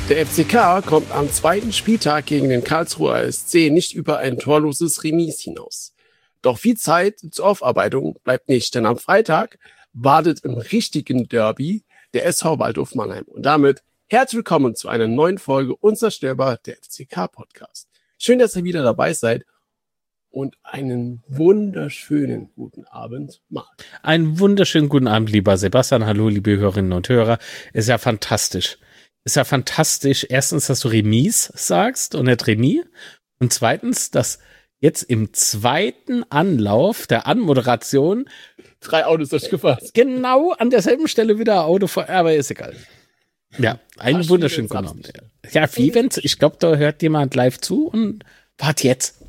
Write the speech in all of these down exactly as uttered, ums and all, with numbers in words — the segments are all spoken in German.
Der F C K kommt am zweiten Spieltag gegen den Karlsruher S C nicht über ein torloses Remis hinaus. Doch viel Zeit zur Aufarbeitung bleibt nicht, denn am Freitag wartet im richtigen Derby der S V Waldhof Mannheim. Und damit herzlich willkommen zu einer neuen Folge Unzerstörbar, der F C K-Podcast. Schön, dass ihr wieder dabei seid und einen wunderschönen guten Abend, Marc. Einen wunderschönen guten Abend, lieber Sebastian. Hallo, liebe Hörerinnen und Hörer. Ist ja fantastisch. Ist ja fantastisch. Erstens, dass du Remis sagst und nicht Remis. Und zweitens, dass jetzt im zweiten Anlauf der Anmoderation drei Autos durchgefahren. Genau an derselben Stelle wieder ein Auto vor, aber ist egal. Ja, einen Ach, wunderschönen guten Abend. Ja, wie wenn's, ich glaube, da hört jemand live zu und wart jetzt.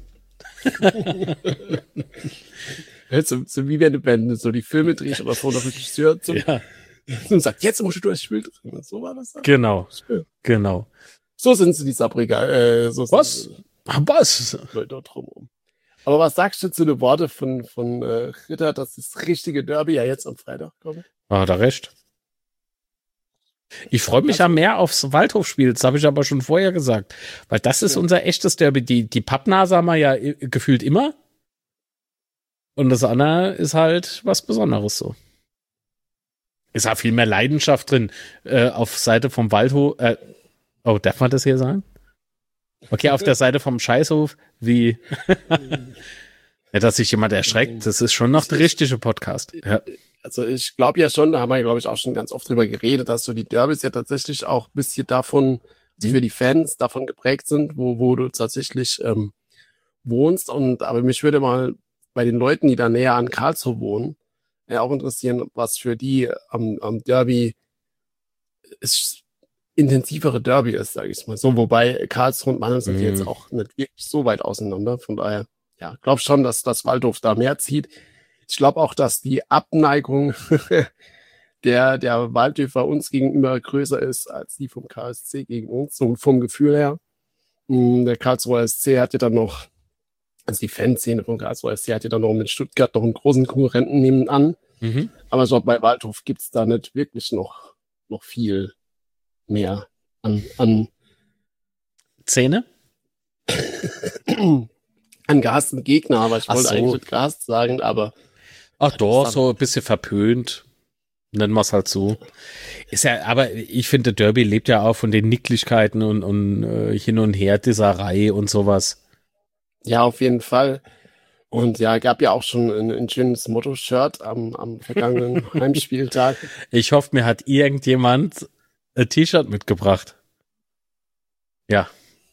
so, so wie wenn du Bände so die Filme drehst oder so, der Regisseur zum, Ja. und sagt, jetzt musst du durchs Spiel drehen. So war das dann. Genau, genau. So sind sie, die Sabriga. Äh, so Was? sind Was? Leute drumherum. Aber was sagst du zu den Worten von, von äh, Ritter, dass das richtige Derby ja jetzt am Freitag kommt? Hat er recht. Ich freue mich ja mehr aufs Waldhofspiel, das habe ich aber schon vorher gesagt. Weil das ist Ja. unser echtes Derby. Die, die Pappnase haben wir ja i- gefühlt immer. Und das andere ist halt was Besonderes so. Ist ja viel mehr Leidenschaft drin äh, auf Seite vom Waldhof. Äh, oh, darf man das hier sagen? Okay, auf der Seite vom Scheißhof, wie ja, dass sich jemand erschreckt, das ist schon noch der richtige Podcast. Ja. Also ich glaube ja schon, da haben wir, glaube ich, auch schon ganz oft drüber geredet, dass so die Derbys ja tatsächlich auch ein bisschen davon, die für die Fans davon geprägt sind, wo, wo du tatsächlich ähm, wohnst. Und aber mich würde mal bei den Leuten, die da näher an Karlsruhe wohnen, ja, auch interessieren, was für die am, am Derby ist intensivere Derby ist, sage ich mal so. Wobei Karlsruhe und Mannheim sind Mhm. jetzt auch nicht wirklich so weit auseinander. Von daher, ja, glaube schon, dass das Waldhof da mehr zieht. Ich glaube auch, dass die Abneigung der, der Waldhöfer uns gegenüber größer ist als die vom K S C gegen uns, so vom Gefühl her. Mm, Der Karlsruher S C hat ja dann noch, also die Fanszene vom Karlsruher S C hat ja dann noch mit Stuttgart noch einen großen Konkurrenten nebenan. Mhm. Aber so bei Waldhof gibt's da nicht wirklich noch, noch viel mehr an, an, Zähne? an gehasten Gegner. Aber ich Ach wollte so. eigentlich nicht gehasst sagen, aber Ach doch, das so ein bisschen verpönt. Nennen wir es halt so. Ist ja, aber ich finde, Derby lebt ja auch von den Nicklichkeiten und, und äh, hin und her Disserei und sowas. ja, auf jeden Fall. Und ja, gab ja auch schon ein, ein schönes Motto-Shirt am, am vergangenen Heimspieltag. Ich hoffe, mir hat irgendjemand ein T-Shirt mitgebracht. Ja.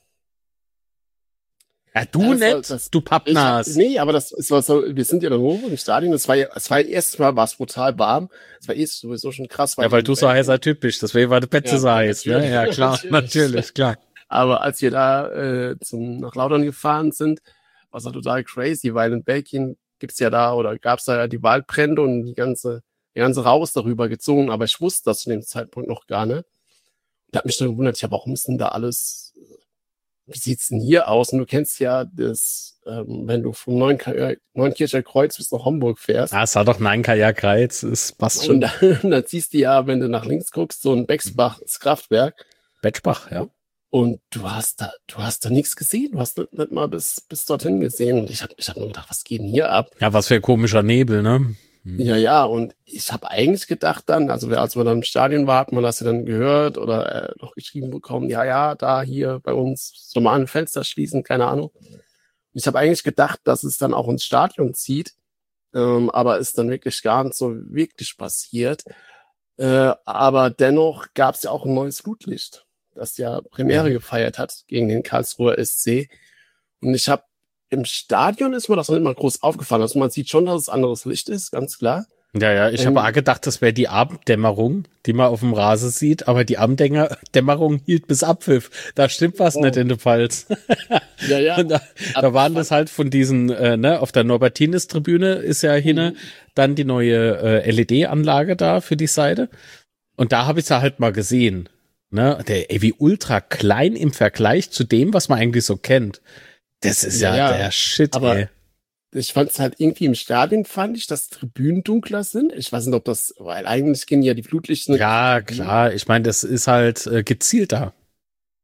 Ja, du Ja, das war- nicht, das- du Ich, Pappnas. nee, aber das es war so, wir sind ja dann hoch im Stadion. Das war ja, es war erstes Mal war es brutal warm. Es war eh sowieso schon krass. Ja, weil du so heiß heißer Typ bist, deswegen war der Betze Ja, so heiß. Ja, natürlich. ja, klar, Natürlich. natürlich, klar. Aber als wir da äh, zum nach Laudern gefahren sind, war es ja total crazy, weil in Belgien gibt's ja da oder gab's da ja die Waldbrände und die ganze, die ganze Raus darüber gezogen. Aber ich wusste das zu dem Zeitpunkt noch gar nicht. Da hat mich dann gewundert, ja, warum ist denn da alles, wie sieht's denn hier aus? Und du kennst ja das, ähm, wenn du vom Neunkircher Neunkircher Kreuz bis nach Hamburg fährst. Ah, es war doch nein, Kajak Reiz, es passt Und schon. dann, dann siehst du ja, wenn du nach links guckst, so ein Becksbach, das Kraftwerk. Betschbach, ja. Und du hast da, du hast da nichts gesehen. Du hast nicht, nicht mal bis, bis dorthin gesehen. Und ich habe ich hab nur gedacht, was geht denn hier ab? Ja, was für ein komischer Nebel, ne? Ja, ja. Und ich habe eigentlich gedacht dann, also als wir dann im Stadion waren, hat man das ja dann gehört oder äh, noch geschrieben bekommen, ja, ja, da hier bei uns so mal ein Fenster schließen, keine Ahnung. Ich habe eigentlich gedacht, dass es dann auch ins Stadion zieht, ähm, aber ist dann wirklich gar nicht so wirklich passiert. Äh, aber dennoch gab es ja auch ein neues Flutlicht, das ja Premiere gefeiert hat gegen den Karlsruher S C. Und ich habe im Stadion ist mir das noch nicht mal groß aufgefallen. Also man sieht schon, dass es anderes Licht ist, ganz klar. Ja, ja, ich Ähm, habe auch gedacht, das wäre die Abenddämmerung, die man auf dem Rasen sieht, aber die Abenddämmerung hielt bis Abpfiff. Da stimmt was Oh. nicht in der Pfalz. Ja, ja. Und da, da waren das halt von diesen, äh, ne, auf der Norbertines-Tribüne ist ja hinne dann die neue äh, L E D-Anlage da für die Seite. Und da habe ich sie halt mal gesehen. Ne, der, ey, wie ultra klein im Vergleich zu dem, was man eigentlich so kennt. Das ist ja, Ja, ja. der Shit, Aber ey. Ich fand es halt irgendwie im Stadion, fand ich, dass Tribünen dunkler sind. Ich weiß nicht, ob das, weil eigentlich gehen ja die Flutlichter. Ja, klar. Ich meine, das ist halt äh, gezielter.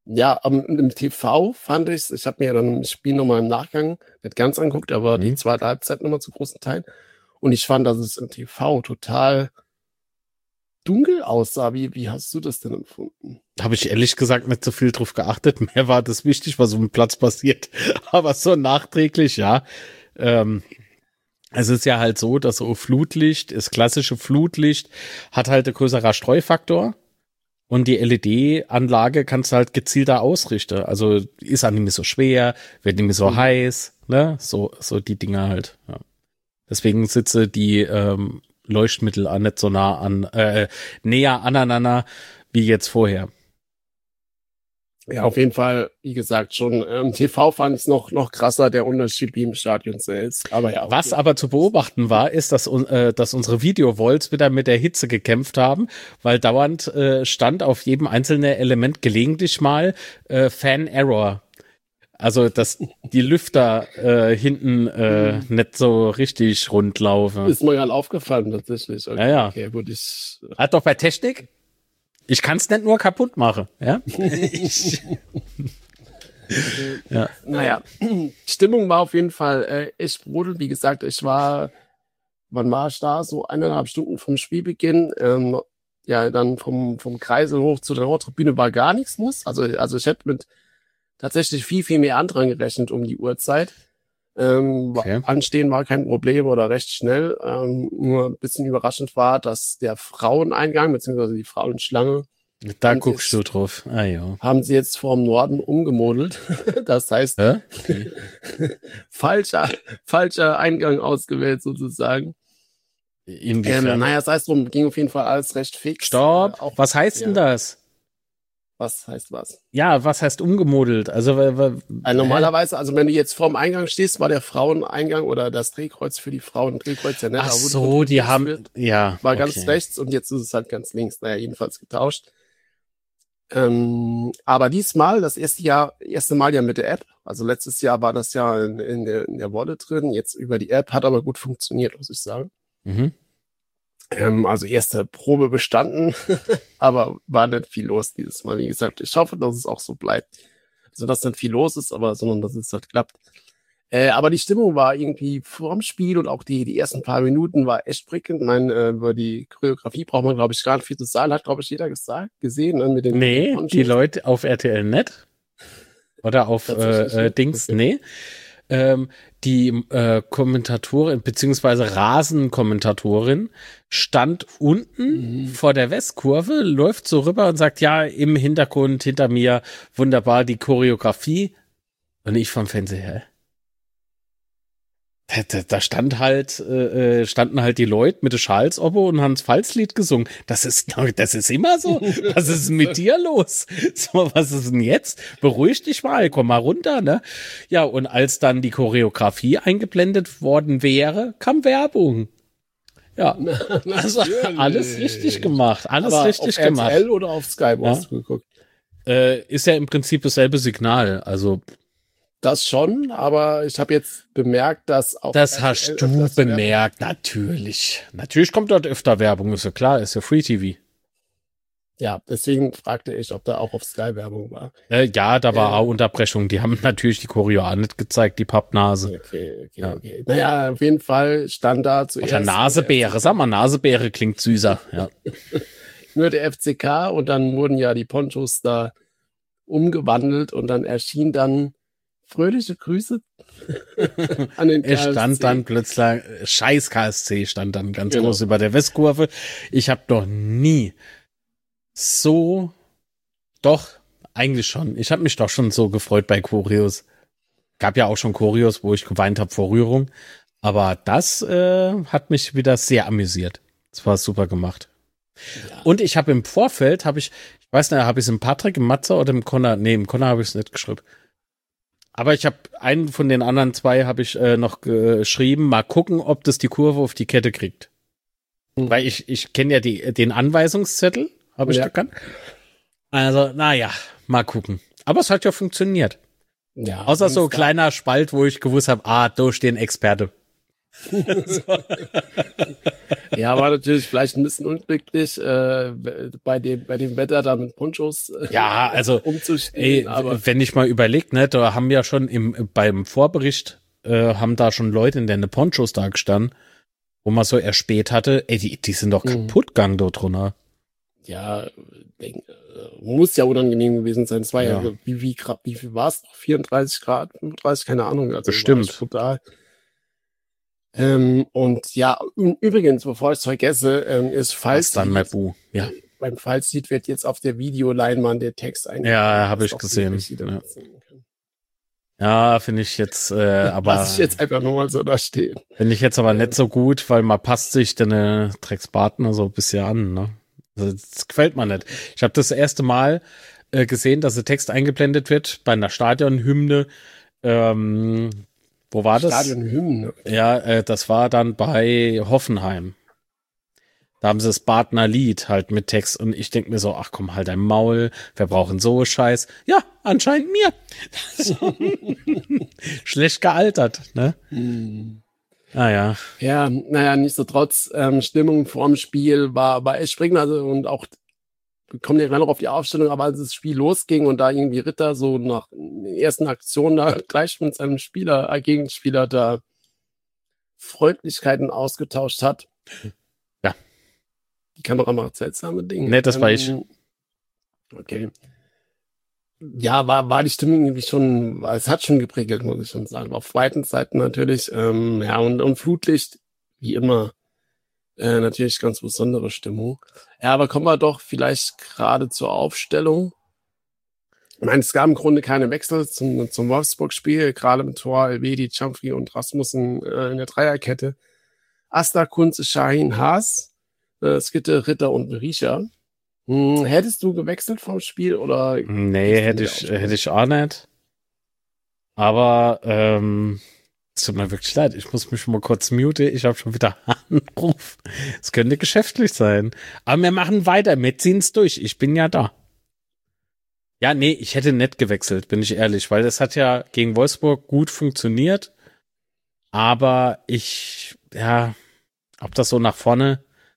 Ja, um, im T V fand ich's, ich habe mir ja dann das Spiel nochmal im Nachgang nicht ganz angeguckt, aber die Mhm. zweite Halbzeit nochmal zu großen Teil. Und ich fand, dass es im T V total dunkel aussah. Wie, wie hast du das denn empfunden? Habe ich ehrlich gesagt nicht so viel drauf geachtet. Mir war das wichtig, was auf dem Platz passiert. Aber so nachträglich, ja. Ähm, es ist ja halt so, dass so Flutlicht, das klassische Flutlicht, hat halt ein größerer Streufaktor. Und die L E D-Anlage kannst du halt gezielter ausrichten. Also ist auch nicht mehr so schwer, wird nicht mehr so Mhm. heiß, ne? So, so die Dinger halt. Ja. Deswegen sitze die ähm, Leuchtmittel auch nicht so nah an, äh, näher aneinander wie jetzt vorher. Ja, auf jeden Fall, wie gesagt, schon im T V fand ich es noch, noch krasser, der Unterschied wie im Stadion selbst. Aber ja. Was okay. aber zu beobachten war, ist, dass, äh, dass unsere Videowalls wieder mit der Hitze gekämpft haben, weil dauernd äh, stand auf jedem einzelnen Element gelegentlich mal äh, Fan Error. Also, dass die Lüfter äh, hinten äh, nicht so richtig rund laufen. Ist mir gerade aufgefallen, tatsächlich. Okay, Ja, ja. Okay, gut, ich. Hat doch bei Technik. Ich kann es nicht nur kaputt machen, ja? Ich, ja. Naja, Stimmung war auf jeden Fall äh, echt brodelt. Wie gesagt, ich war, wann war ich da? So eineinhalb Stunden vom Spielbeginn. Ähm, ja, dann vom, vom Kreisel hoch zu der Nordtribüne war gar nichts los. Also, also ich hätte mit tatsächlich viel, viel mehr Andrang gerechnet um die Uhrzeit. Ähm, Okay. Anstehen war kein Problem oder recht schnell. Ähm, nur ein bisschen überraschend war, dass der Fraueneingang beziehungsweise die Frauenschlange Da haben guckst sie du jetzt, drauf. Ah ja. haben sie jetzt vorm Norden umgemodelt. Das heißt, Hä? Okay. falscher, falscher Eingang ausgewählt sozusagen. Inwiefern? Ähm, naja, sei es drum, ging auf jeden Fall alles recht fix. Stopp. Äh, auch, Was heißt ja, denn das? was heißt was? Ja, was heißt umgemodelt? Also, wa- wa- Also hä? normalerweise, also wenn du jetzt vorm Eingang stehst, war der Fraueneingang oder das Drehkreuz für die Frauen, Drehkreuz ja nicht. Ach da wo so, fotografiert die haben, wird, ja, war ganz okay. rechts und jetzt ist es halt ganz links. Naja, jedenfalls getauscht. Ähm, aber diesmal, das erste Jahr, erste Mal ja mit der App. Also letztes Jahr war das ja in, in der, in der Wallet drin, jetzt über die App, hat aber gut funktioniert, muss ich sagen. Mhm. Ähm, also erste Probe bestanden, aber war nicht viel los dieses Mal. Wie gesagt, ich hoffe, dass es auch so bleibt. Also, dass nicht viel los ist, aber sondern dass es halt klappt. Äh, aber die Stimmung war irgendwie vorm Spiel und auch die, die ersten paar Minuten war echt prickelnd. Ich meine, äh, über die Choreografie braucht man, glaube ich, gar nicht viel zu sagen. Hat, glaube ich, jeder gesagt, gesehen, ne, mit den Nee, Ponchos. die Leute auf R T L net oder auf Tatsächlich, äh, äh, ne? Dings, Okay. nee. Ähm, die äh, Kommentatorin beziehungsweise Rasenkommentatorin stand unten Mhm. vor der Westkurve, läuft so rüber und sagt, ja, im Hintergrund hinter mir wunderbar die Choreografie. Und ich vom Fernseher, hä? Da, da stand halt, äh, standen halt die Leute mit der Schalsoppe und haben das Pfalzlied gesungen. Das ist, das ist immer so. Was ist denn mit dir los? So, was ist denn jetzt? Beruhig dich mal, komm mal runter, ne? Ja, und als dann die Choreografie eingeblendet worden wäre, kam Werbung. Ja, also alles richtig gemacht, alles Aber richtig auf gemacht. R T L oder auf Sky wo Ja. hast du geguckt? Äh, ist ja im Prinzip dasselbe Signal. Also Das schon, aber ich habe jetzt bemerkt, dass auch das R T L hast du öfters Werbung- bemerkt, natürlich. Natürlich kommt dort öfter Werbung, ist ja klar, ist ja Free T V. Ja, deswegen fragte ich, ob da auch auf Sky Werbung war. Äh, ja, da war Äh. auch Unterbrechung. Die haben natürlich die Choreo auch nicht gezeigt, die Pappnase. Okay, okay, Ja. okay. Naja, auf jeden Fall stand da zuerst Oder Nasebeere, sag mal, Nasebeere klingt süßer. Ja. nur der F C K und dann wurden ja die Ponchos da umgewandelt und dann erschien dann fröhliche Grüße an den Es stand K S C. dann plötzlich, äh, scheiß K S C stand dann ganz Genau. groß über der Westkurve. Ich habe doch nie so, doch, eigentlich schon. Ich habe mich doch schon so gefreut bei Choreos. Gab ja auch schon Choreos, wo ich geweint habe vor Rührung. Aber das äh, hat mich wieder sehr amüsiert. Das war super gemacht. Ja. Und ich habe im Vorfeld, habe ich, ich weiß nicht, habe ich es im Patrick, im Matze oder im Connor? Nee, im Connor habe ich es nicht geschrieben. Aber ich habe einen von den anderen zwei habe ich äh, noch geschrieben, mal gucken, ob das die Kurve auf die Kette kriegt. Hm. Weil ich, ich kenne ja die, den Anweisungszettel, habe ich Ja. gekannt. Also, naja, mal gucken. Aber es hat ja funktioniert. Ja, Außer so ein wenn's da- kleiner Spalt, wo ich gewusst habe, ah, da stehen Experte. Ja, war natürlich vielleicht ein bisschen unglücklich, äh, bei dem, bei dem Wetter da mit Ponchos äh, Ja, also, umzustehen. ey, Aber wenn ich mal überlege, ne, da haben ja schon im, beim Vorbericht, äh, haben da schon Leute in der Ponchos da gestanden, wo man so erspäht hatte, ey, die, die sind doch Mhm. kaputt gegangen dort drunter. ja, denk, äh, muss ja unangenehm gewesen sein. Es war ja, Ja. wie, wie, Grad- wie viel war es? vierunddreißig Grad, fünfunddreißig, keine Ahnung. Also Bestimmt. war echt brutal. Ähm, und ja, ü- übrigens, bevor ich es vergesse, ähm, ist Was dann, Fallslied. Mabu? Ja, Beim Fallslied wird jetzt auf der Videoleinwand der Text eingeblendet. ja, habe dass ich auch die gesehen. Regie dann Ja, sehen kann. ja finde ich jetzt, äh, aber Lass ich jetzt einfach nur mal so da stehen. finde ich jetzt aber nicht so gut, weil man passt sich deine Dreckspartner so ein bisschen an, ne? Also, das gefällt mir nicht. Ich habe das erste Mal äh, gesehen, dass der Text eingeblendet wird bei einer Stadionhymne. Ähm, wo war das? Stadionhymne. Ja, äh, das war dann bei Hoffenheim. Da haben sie das Bartner Lied halt mit Text und ich denke mir so, ach komm, halt dein Maul, wir brauchen so Scheiß. Ja, anscheinend mir. So. Schlecht gealtert, ne? Hm. Ah ja. Ja, naja, nichtsdestotrotz, ähm, Stimmung vorm Spiel war, war echt springend, also, und auch, wir kommen ja gleich noch auf die Aufstellung, aber als das Spiel losging und da irgendwie Ritter so nach den ersten Aktionen da gleich mit seinem Spieler, äh, Gegenspieler da Freundlichkeiten ausgetauscht hat. Ja. Die Kamera macht seltsame Dinge. Nee, das war ich. Ähm, Okay. Ja, war, war die Stimmung irgendwie schon, es hat schon geprägelt, muss ich schon sagen. Auf beiden Seiten natürlich, ähm, ja, und, und Flutlicht, wie immer, äh, natürlich ganz besondere Stimmung. Ja, aber kommen wir doch vielleicht gerade zur Aufstellung. Ich meine, es gab im Grunde keine Wechsel zum, zum Wolfsburg-Spiel, gerade mit Tor, Elvedi, Chamfri und Rasmussen äh, in der Dreierkette. Asta, Kunze, Shahin, Haas, äh, Skitte, Ritter und Berisha. Hm, hättest du gewechselt vom Spiel oder? Nee, hätte ich, hätte ich auch nicht. Aber, ähm, es tut mir wirklich leid, ich muss mich mal kurz muten. Ich habe schon wieder Anruf. Es könnte geschäftlich sein. Aber wir machen weiter, wir ziehen es durch. Ich bin ja da. Ja, nee, ich hätte nicht gewechselt, bin ich ehrlich, weil das hat ja gegen Wolfsburg gut funktioniert. Aber ich, ja, ob das so nach vorne.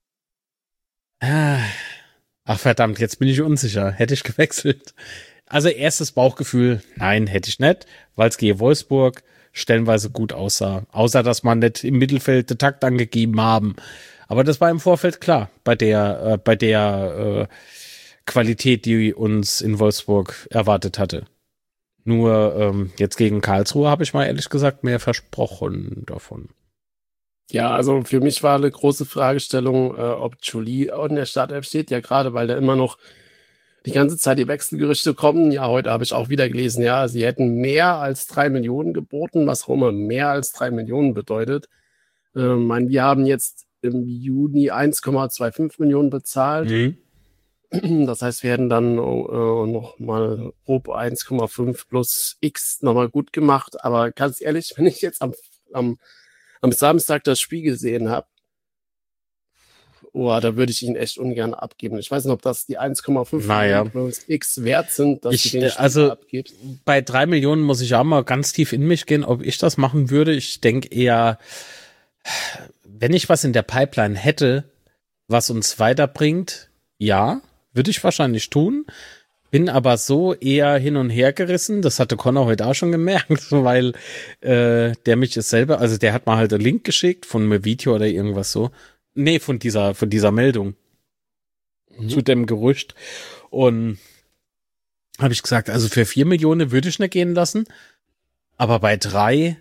Ah, ach verdammt, jetzt bin ich unsicher. Hätte ich gewechselt? Also erstes Bauchgefühl, nein, hätte ich nicht, weil es gegen Wolfsburg stellenweise gut aussah. Außer, dass man nicht im Mittelfeld den Takt angegeben haben. Aber das war im Vorfeld klar, bei der, äh, bei der äh, Qualität, die uns in Wolfsburg erwartet hatte. Nur ähm, jetzt gegen Karlsruhe habe ich mal ehrlich gesagt mehr versprochen davon. Ja, also für mich war eine große Fragestellung, äh, ob Jolie in der Startelf steht, ja gerade, weil da immer noch die ganze Zeit die Wechselgerüchte kommen. Ja, heute habe ich auch wieder gelesen, ja, sie hätten mehr als drei Millionen geboten, was auch immer mehr als drei Millionen bedeutet. Äh, mein, wir haben jetzt im Juni eins Komma fünfundzwanzig Millionen bezahlt. Mhm. Das heißt, wir hätten dann äh, noch mal grob eins Komma fünf plus X nochmal gut gemacht. Aber ganz ehrlich, wenn ich jetzt am, am, am Samstag das Spiel gesehen habe, oh, da würde ich ihn echt ungern abgeben. Ich weiß nicht, ob das die eins Komma fünf Naja. plus X wert sind, dass Ich, du den äh, Spieler also- abgibst. Bei drei Millionen muss ich auch mal ganz tief in mich gehen, ob ich das machen würde. Ich denke eher, wenn ich was in der Pipeline hätte, was uns weiterbringt, ja, würde ich wahrscheinlich tun. Bin aber so eher hin und her gerissen. Das hatte Connor heute auch schon gemerkt, weil äh, der mich es selber, also der hat mal halt einen Link geschickt von einem Video oder irgendwas so. Nee, von dieser, von dieser Meldung Mhm. zu dem Gerücht. Und habe ich gesagt, also für vier Millionen würde ich nicht gehen lassen. Aber bei drei,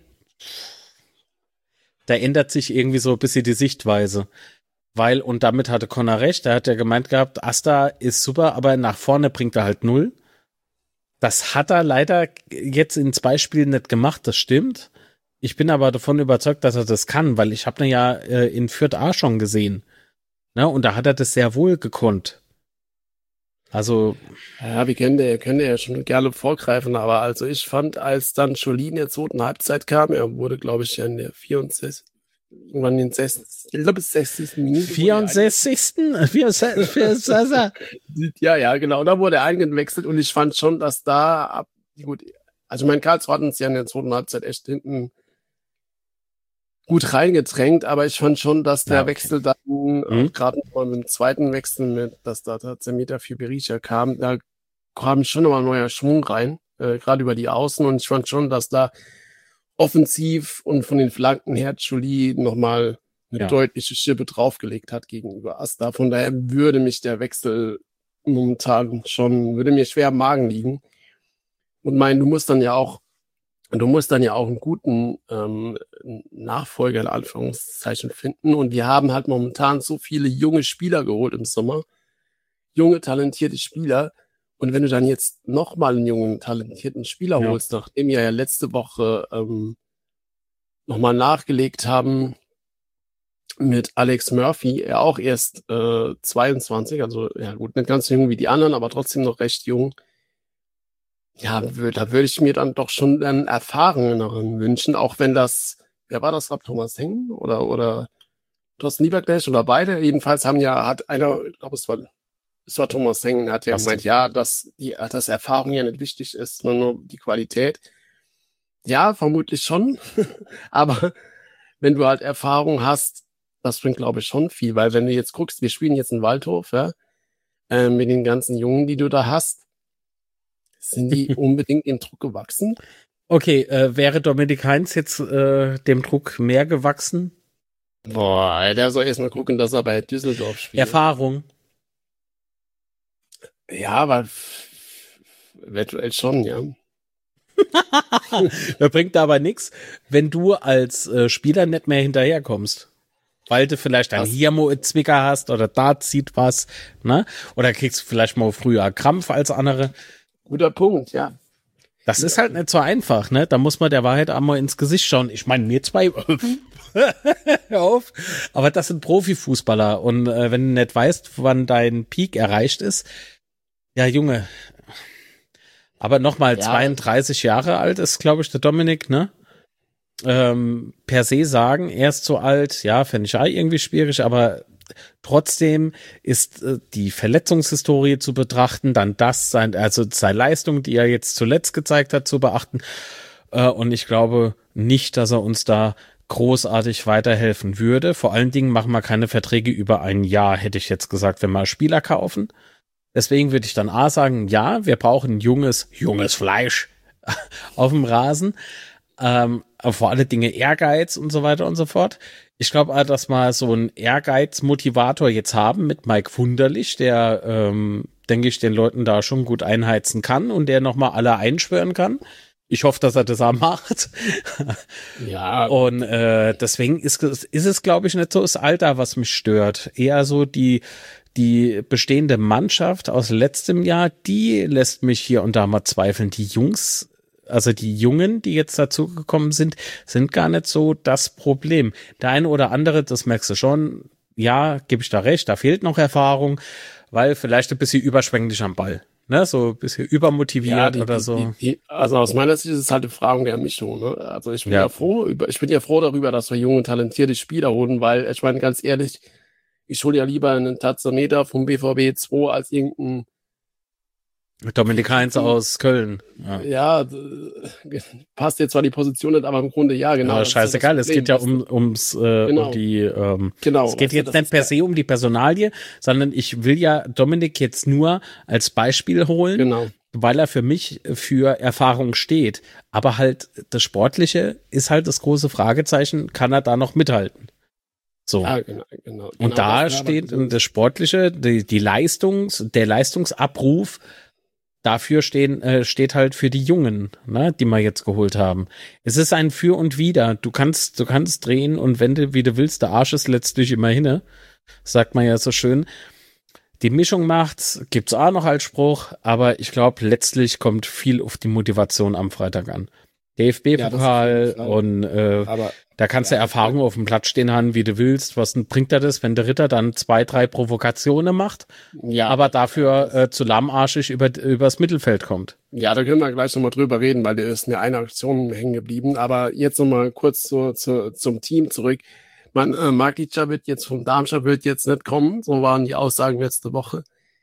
da ändert sich irgendwie so ein bisschen die Sichtweise. Weil, und damit hatte Connor recht, er hat ja gemeint gehabt, Asta ist super, aber nach vorne bringt er halt null. Das hat er leider jetzt in zwei Spielen nicht gemacht, das stimmt. Ich bin aber davon überzeugt, dass er das kann, weil ich habe ihn ja äh, in Fürth A schon gesehen. Ne? Und da hat er das sehr wohl gekonnt. Also, Ja, wir können ja, können ja schon gerne vorgreifen, aber also ich fand, als dann Jolie in der zweiten Halbzeit kam, er wurde, glaube ich, ja in der vierundsechzigsten irgendwann in den sechzigsten Minute. vierundsechzigsten Ja, ja, genau, da wurde er eingewechselt und ich fand schon, dass da ab, gut, also mein Karlsruhe hat uns ja in der zweiten Halbzeit echt hinten gut reingedrängt, aber ich fand schon, dass der Ja, okay. Wechsel dann, Mhm. gerade mit dem zweiten Wechsel, mit, dass da Tazemeter für Berisha kam, da kam schon nochmal ein neuer Schwung rein, äh, gerade über die Außen, und ich fand schon, dass da offensiv und von den Flanken her Jolie nochmal eine Ja. deutliche Schippe draufgelegt hat gegenüber Asta. Von daher würde mich der Wechsel momentan schon, würde mir schwer am Magen liegen. Und mein, du musst dann ja auch, du musst dann ja auch einen guten ähm, Nachfolger in Anführungszeichen finden. Und wir haben halt momentan so viele junge Spieler geholt im Sommer. Junge, talentierte Spieler. Und wenn du dann jetzt nochmal einen jungen, talentierten Spieler Ja. holst, nachdem wir ja letzte Woche ähm, nochmal nachgelegt haben mit Alex Murphy, er auch erst äh, zweiundzwanzig, also ja gut, nicht ganz so jung wie die anderen, aber trotzdem noch recht jung. Ja, wür- da würde ich mir dann doch schon einen erfahreneren wünschen, auch wenn das, wer war das, ab Thomas Hengen oder, oder Thorsten Lieberknecht oder beide? Jedenfalls haben ja, hat einer, ich glaube, es war, es war Thomas Hengen, hat ja Passt. gemeint, ja, dass die, dass Erfahrung ja nicht wichtig ist, sondern nur die Qualität. Ja, vermutlich schon. Aber wenn du halt Erfahrung hast, das bringt, glaube ich, schon viel. Weil wenn du jetzt guckst, wir spielen jetzt in Waldhof, ja, äh, mit den ganzen Jungen, die du da hast, sind die unbedingt dem Druck gewachsen? Okay, äh, wäre Dominik Heinz jetzt äh, dem Druck mehr gewachsen? Boah, der soll erst mal gucken, dass er bei Düsseldorf spielt. Erfahrung. Ja, aber eventuell schon, ja. Das bringt aber nichts, wenn du als äh, Spieler nicht mehr hinterherkommst. Weil du vielleicht einen Das- Hirmo-Zwicker hast oder da zieht was, ne? Oder kriegst du vielleicht mal früher Krampf als andere. Guter Punkt, ja. Das ist halt nicht so einfach, ne? Da muss man der Wahrheit einmal ins Gesicht schauen. Ich meine, mir zwei, hör auf. Aber das sind Profifußballer. Und äh, wenn du nicht weißt, wann dein Peak erreicht ist, ja, Junge. Aber nochmal, Ja. zweiunddreißig Jahre alt ist, glaube ich, der Dominik, ne? Ähm, per se sagen, er ist zu alt, ja, fände ich auch irgendwie schwierig, aber trotzdem ist äh, die Verletzungshistorie zu betrachten, dann das, sein, also seine Leistung, die er jetzt zuletzt gezeigt hat, zu beachten. Äh, und ich glaube nicht, dass er uns da großartig weiterhelfen würde. Vor allen Dingen machen wir keine Verträge über ein Jahr, hätte ich jetzt gesagt, wenn wir Spieler kaufen. Deswegen würde ich dann A sagen, ja, wir brauchen junges, junges Fleisch auf dem Rasen. Ähm, aber vor allen Dingen Ehrgeiz und so weiter und so fort. Ich glaube auch, dass wir so einen Ehrgeiz-Motivator jetzt haben mit Mike Wunderlich, der, ähm, denke ich, den Leuten da schon gut einheizen kann und der nochmal alle einschwören kann. Ich hoffe, dass er das auch macht. Ja, Und äh, deswegen ist, ist es, glaube ich, nicht so das Alter, was mich stört. Eher so die, die bestehende Mannschaft aus letztem Jahr, die lässt mich hier und da mal zweifeln. Die Jungs, also die Jungen, die jetzt dazugekommen sind, sind gar nicht so das Problem. Der eine oder andere, das merkst du schon, ja, gebe ich da recht, da fehlt noch Erfahrung, weil vielleicht ein bisschen überschwänglich am Ball. Ne, so ein bisschen übermotiviert ja, die, oder die, so. Die, die, also aus meiner Sicht ist es halt eine Frage der Mischung. Ne? Also ich bin Ja. ja. froh, über, ich bin ja froh darüber, dass wir junge, talentierte Spieler holen, weil ich meine, ganz ehrlich, ich hole ja lieber einen Tazometer vom B V B zwei als irgendein, Dominik Heinz aus Köln. Ja. ja, d- passt jetzt zwar die Position nicht, aber im Grunde ja, genau. Ja, das ist ja das scheißegal, es Problem, geht ja dass- um, ums, äh, Genau. um die, ähm, Genau. es geht weißt du, jetzt das nicht ist per ja- se um die Personalie, sondern ich will ja Dominik jetzt nur als Beispiel holen, Genau. weil er für mich für Erfahrung steht. Aber halt das Sportliche ist halt das große Fragezeichen, kann er da noch mithalten? So. Ja, genau, genau. Und genau da das, ja, steht aber das Sportliche, die, die Leistungs, der Leistungsabruf, dafür stehen, äh, steht halt für die Jungen, ne, die wir jetzt geholt haben. Es ist ein Für und Wider. Du kannst, du kannst drehen und wenn du, wie du willst, der Arsch ist letztlich immer hinne. Sagt man ja so schön. Die Mischung macht's, gibt's auch noch als Spruch, aber ich glaube, letztlich kommt viel auf die Motivation am Freitag an. Ja, das auf D F B-Pokal jeden Fall. und äh, aber da kannst Ja, du Erfahrung auf dem Platz stehen haben, wie du willst. Was bringt er das, wenn der Ritter dann zwei, drei Provokationen macht, ja, aber dafür äh, zu lahmarschig über, übers Mittelfeld kommt? ja, da können wir gleich nochmal drüber reden, weil da ist mir eine Aktion hängen geblieben. Aber jetzt nochmal kurz zu, zu, zum Team zurück. Man, äh, Markica wird jetzt vom Darmstadt wird jetzt nicht kommen. So waren die Aussagen letzte Woche.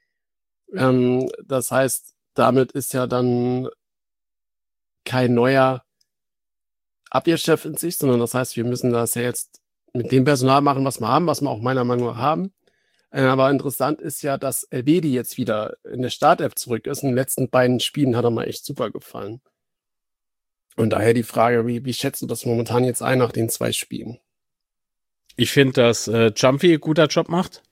Ähm, das heißt, damit ist ja dann kein neuer Abwehrchef in sich, sondern das heißt, wir müssen das ja jetzt mit dem Personal machen, was wir haben, was wir auch meiner Meinung nach haben. Äh, aber interessant ist ja, dass Elvedi jetzt wieder in der Startelf zurück ist. In den letzten beiden Spielen hat er mal echt super gefallen. Und daher die Frage, wie, wie schätzt du das momentan jetzt ein nach den zwei Spielen? Ich finde, dass äh, Jumpy ein guter Job macht.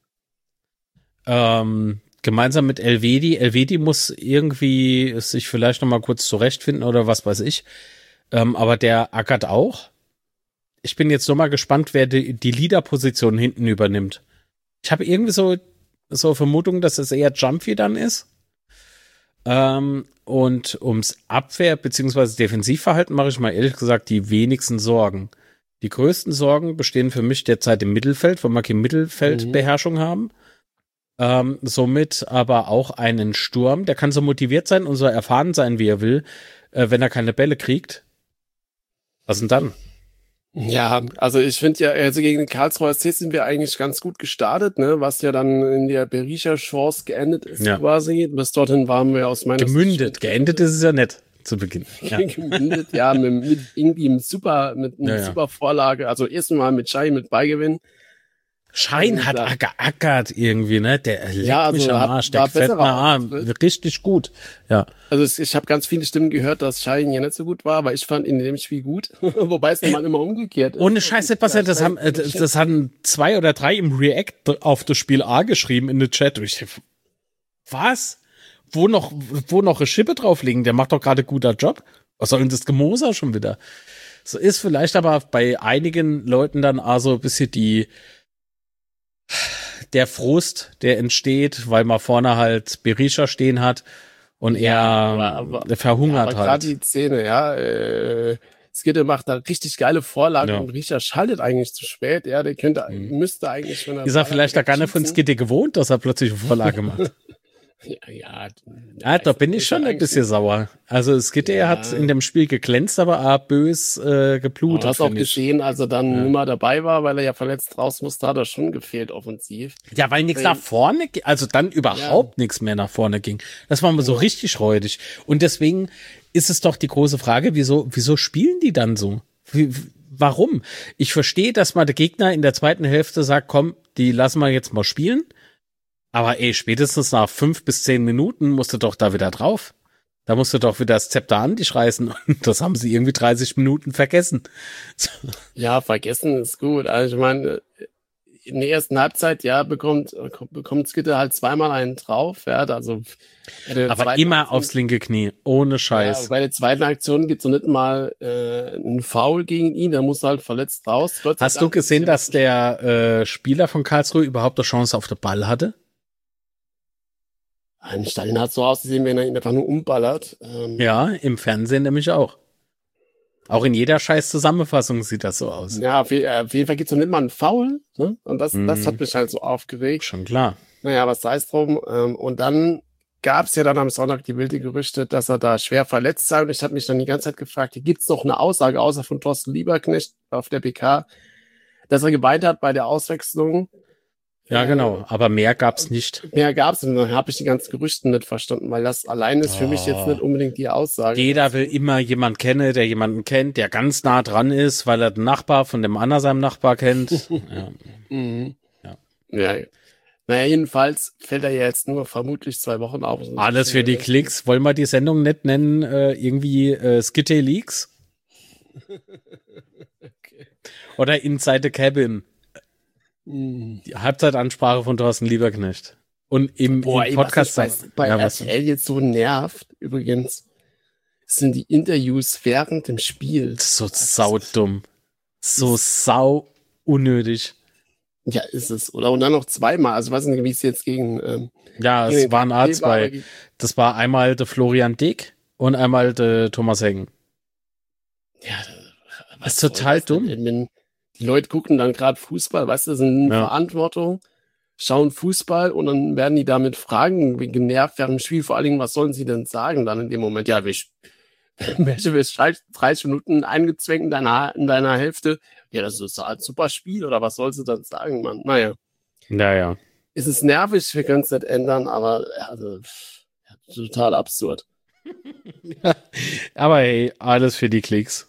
Ähm, gemeinsam mit Elvedi. Elvedi muss irgendwie sich vielleicht noch mal kurz zurechtfinden oder was weiß ich. Ähm, aber der ackert auch. Ich bin jetzt noch mal gespannt, wer die, die Leader-Position hinten übernimmt. Ich habe irgendwie so so Vermutung, dass es eher Jumpy dann ist. Ähm, und ums Abwehr- bzw. Defensivverhalten mache ich mal ehrlich gesagt die wenigsten Sorgen. Die größten Sorgen bestehen für mich derzeit im Mittelfeld, weil wir keine Mittelfeldbeherrschung mhm. haben. Ähm, somit aber auch einen Sturm, der kann so motiviert sein und so erfahren sein, wie er will, äh, wenn er keine Bälle kriegt. Was denn dann? Ja, also ich finde ja, also gegen den Karlsruher S C sind wir eigentlich ganz gut gestartet, ne, was ja dann in der Berisha-Chance geendet ist ja. quasi. Bis dorthin waren wir aus meiner Gemündet, Sicht geendet ist es ja nicht zu Beginn. Ja. Gemündet, ja, mit, mit irgendwie einem super, mit einer ja, super Vorlage, also erstmal mit Schein mit Beigewinn. Schein hat da, geackert irgendwie, ne? Der leckt ja, also mich am Arsch, der gefällt mir Arm. Richtig gut. Ja. Also es, ich habe ganz viele Stimmen gehört, dass Schein ja nicht so gut war, aber ich fand ihn in dem Spiel gut. Wobei es immer immer umgekehrt ist. Ohne Scheiß nicht passiert, das haben, das, das haben zwei oder drei im React auf das Spiel A geschrieben in den Chat. Ich, was? Wo noch, wo noch eine Schippe drauflegen? Der macht doch gerade guter Job. Was soll denn das Gemoser schon wieder? So ist vielleicht aber bei einigen Leuten dann also ein bisschen die der Frust, der entsteht, weil man vorne halt Berisha stehen hat und er ja, aber, aber, verhungert ja, aber halt. Gerade die Szene, ja, äh, Skidde macht da richtig geile Vorlagen ja. und Berisha schaltet eigentlich zu spät, ja, der könnte, mhm. müsste eigentlich, wenn er ist er vielleicht da gar nicht von Skidde gewohnt, dass er plötzlich eine Vorlage macht. Ja, ja, ja, da bin ich schon ein bisschen sauer. Also Skidde ja. hat in dem Spiel geglänzt, aber auch bös äh, geblutet. Du hast auch gesehen, als er dann ja. immer dabei war, weil er ja verletzt raus musste, hat er schon gefehlt offensiv. Ja, weil nichts nach vorne, also dann überhaupt ja. nichts mehr nach vorne ging. Das war mal so ja. richtig räudig. Und deswegen ist es doch die große Frage, wieso, wieso spielen die dann so? Wie, warum? Ich verstehe, dass mal der Gegner in der zweiten Hälfte sagt, komm, die lassen wir jetzt mal spielen. Aber ey, spätestens nach fünf bis zehn Minuten musst du doch da wieder drauf. Da musst du doch wieder das Zepter an dich reißen. Und das haben sie irgendwie dreißig Minuten vergessen. Ja, vergessen ist gut. Also ich meine, in der ersten Halbzeit, ja, bekommt, bekommt Skidde halt zweimal einen drauf. Ja, also aber immer Aktion, aufs linke Knie, ohne Scheiß. Ja, bei der zweiten Aktion gibt's noch nicht mal äh, einen Foul gegen ihn, der muss halt verletzt raus. Gott Hast du gesehen, dass der äh, Spieler von Karlsruhe überhaupt eine Chance auf den Ball hatte? Ein Stadion hat so ausgesehen, wenn er ihn einfach nur umballert. Ähm ja, im Fernsehen nämlich auch. Auch in jeder scheiß Zusammenfassung sieht das so aus. Ja, auf, auf jeden Fall gibt's noch nicht mal einen Foul. Ne? Und das, mm. das hat mich halt so aufgeregt. Schon klar. Naja, was sei es drum. Ähm, und dann gab's ja dann am Sonntag die wilde Gerüchte, dass er da schwer verletzt sei. Und ich habe mich dann die ganze Zeit gefragt, hier gibt's noch eine Aussage, außer von Thorsten Lieberknecht auf der P K, dass er geweint hat bei der Auswechslung. Ja, genau, aber mehr gab's nicht. Mehr gab's und dann habe ich die ganzen Gerüchte nicht verstanden, weil das allein ist für oh. mich jetzt nicht unbedingt die Aussage. Jeder will immer jemand kennen, der jemanden kennt, der ganz nah dran ist, weil er den Nachbar von dem anderen seinem Nachbar kennt. ja. Mhm. Ja. ja. Naja, jedenfalls fällt er ja jetzt nur vermutlich zwei Wochen auf. Alles für die Klicks. Wollen wir die Sendung nicht nennen, äh, irgendwie äh, Skitty Leaks? okay. Oder Inside the Cabin. Die Halbzeitansprache von Thorsten Lieberknecht. Und im, Boah, im Podcast ey, was bei, bei ja, R T L jetzt so nervt, übrigens, sind die Interviews während dem Spiel. So saudumm. So sau unnötig. Ja, ist es. Oder und dann noch zweimal. Also weiß nicht, wie es jetzt gegen ähm, Ja, es gegen waren A zwei. Das war einmal der Florian Dick und einmal der Thomas Heggen. Ja, was ist total dumm. Denn, die Leute gucken dann gerade Fußball, weißt du, sind in ja. Verantwortung, schauen Fußball und dann werden die damit Fragen genervt während dem Spiel. Vor allen Dingen, was sollen sie denn sagen dann in dem Moment? Ja, wir dreißig Minuten eingezwängt in deiner, in deiner Hälfte. Ja, das ist halt ein super Spiel oder was sollst du dann sagen, Mann? Naja. Naja. Es ist nervig, wir können es nicht ändern, aber also, ja, total absurd. Aber hey, alles für die Klicks.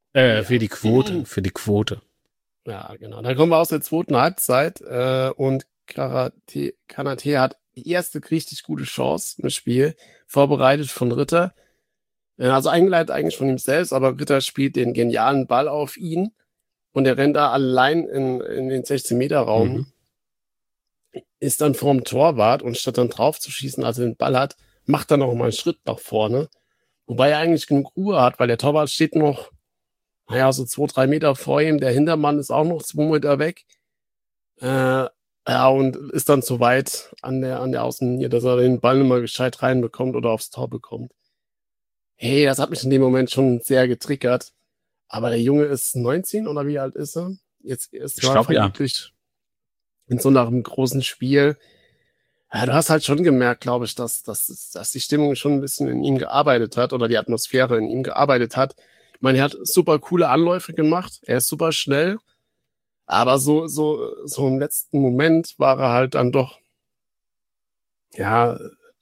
Äh, ja. Für die Quote, für die Quote. Ja, genau. Dann kommen wir aus der zweiten Halbzeit äh, und Karate, Kanate hat die erste richtig gute Chance im Spiel, vorbereitet von Ritter. Äh, also eingeleitet eigentlich von ihm selbst, aber Ritter spielt den genialen Ball auf ihn und er rennt da allein in, in den sechzehn-Meter-Raum, mhm. ist dann vorm Torwart und statt dann drauf zu schießen, als er den Ball hat, macht er noch mal einen Schritt nach vorne. Wobei er eigentlich genug Ruhe hat, weil der Torwart steht noch, naja, so zwei, drei Meter vor ihm. Der Hintermann ist auch noch zwei Meter weg. Äh, ja, und ist dann zu weit an der, an der Außenlinie, dass er den Ball nicht mal gescheit reinbekommt oder aufs Tor bekommt. Hey, das hat mich in dem Moment schon sehr getriggert. Aber der Junge ist neunzehn oder wie alt ist er? Jetzt ist er vermutlich in so nach einem großen Spiel. Ja, du hast halt schon gemerkt, glaube ich, dass, dass, dass die Stimmung schon ein bisschen in ihm gearbeitet hat oder die Atmosphäre in ihm gearbeitet hat. Ich meine, er hat super coole Anläufe gemacht, er ist super schnell, aber so, so, so im letzten Moment war er halt dann doch, ja,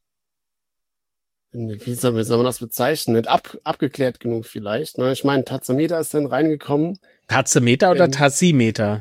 wie soll, wie soll man das bezeichnen? Nicht ab, abgeklärt genug vielleicht. Ne? Ich meine, Taxameter ist dann reingekommen. Taxameter oder ähm, Tassimeter?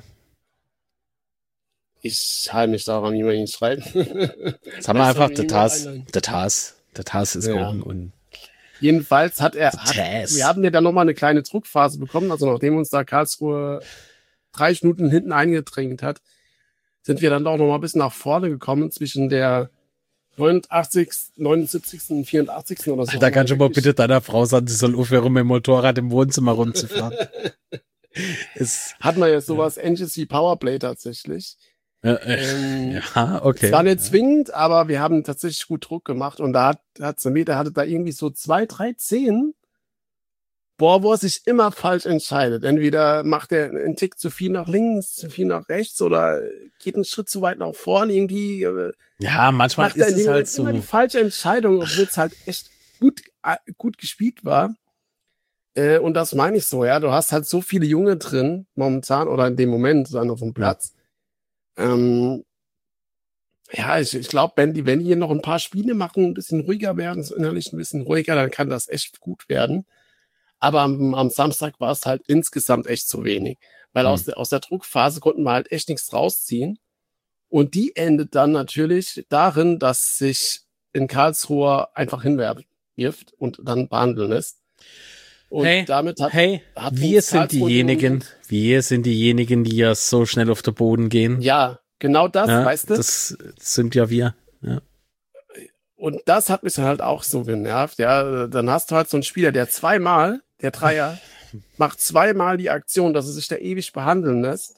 Ich halte mich daran, wie man ihn schreibt. Jetzt haben wir einfach der Tass, der Tass, der Tass ist ja. und Jedenfalls hat er, hat, wir haben ja dann nochmal eine kleine Druckphase bekommen, also nachdem uns da Karlsruhe drei Minuten hinten eingedrängt hat, sind wir dann doch nochmal ein bisschen nach vorne gekommen zwischen der neunundachtzigsten, neunundsiebzigsten und vierundachtzigsten oder so. Da kannst du mal bitte deiner Frau sagen, sie soll aufhören, mit dem Motorrad im Wohnzimmer rumzufahren. Es hat man jetzt sowas ja. ähnliches wie Powerplay tatsächlich. Ja, äh, ähm, ja, okay. Es war nicht zwingend, aber wir haben tatsächlich gut Druck gemacht und da hat, hat Sameta hatte da irgendwie so zwei, drei Szenen, boah, wo er sich immer falsch entscheidet. Entweder macht er einen Tick zu viel nach links, zu viel nach rechts oder geht einen Schritt zu weit nach vorne irgendwie. Ja, manchmal ist es halt so. Immer die falsche Entscheidung, obwohl es halt echt gut, gut gespielt war. Und das meine ich so, ja. Du hast halt so viele Junge drin momentan oder in dem Moment dann auf dem Platz. Ähm, ja, ich, ich glaube, wenn die, wenn die hier noch ein paar Spiele machen, ein bisschen ruhiger werden, so innerlich ein bisschen ruhiger, dann kann das echt gut werden. Aber am, am Samstag war es halt insgesamt echt zu wenig. Weil mhm. aus, der, aus der Druckphase konnten wir halt echt nichts rausziehen. Und die endet dann natürlich darin, dass sich in Karlsruhe einfach hinwirft und dann behandeln lässt. Und hey, damit hat, hey, hat wir sind diejenigen, wir sind diejenigen, die ja so schnell auf den Boden gehen. Ja, genau das, ja, weißt du? Das sind ja wir, ja. Und das hat mich dann halt auch so genervt, ja. Dann hast du halt so einen Spieler, der zweimal, der Dreier, macht zweimal die Aktion, dass er sich da ewig behandeln lässt.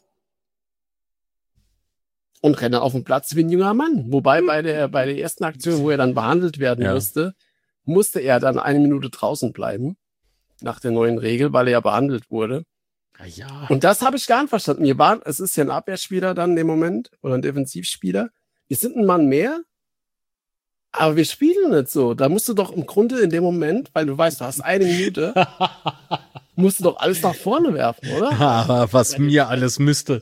Und rennt auf dem Platz wie ein junger Mann. Wobei bei der, bei der ersten Aktion, wo er dann behandelt werden ja. musste, musste er dann eine Minute draußen bleiben. Nach der neuen Regel, weil er ja behandelt wurde. Ja, ja. Und das habe ich gar nicht verstanden. Wir waren, es ist ja ein Abwehrspieler dann in dem Moment oder ein Defensivspieler. Wir sind ein Mann mehr, aber wir spielen nicht so. Da musst du doch im Grunde in dem Moment, weil du weißt, du hast eine Minute, musst du doch alles nach vorne werfen, oder? Aber was Wenn mir alles müsste.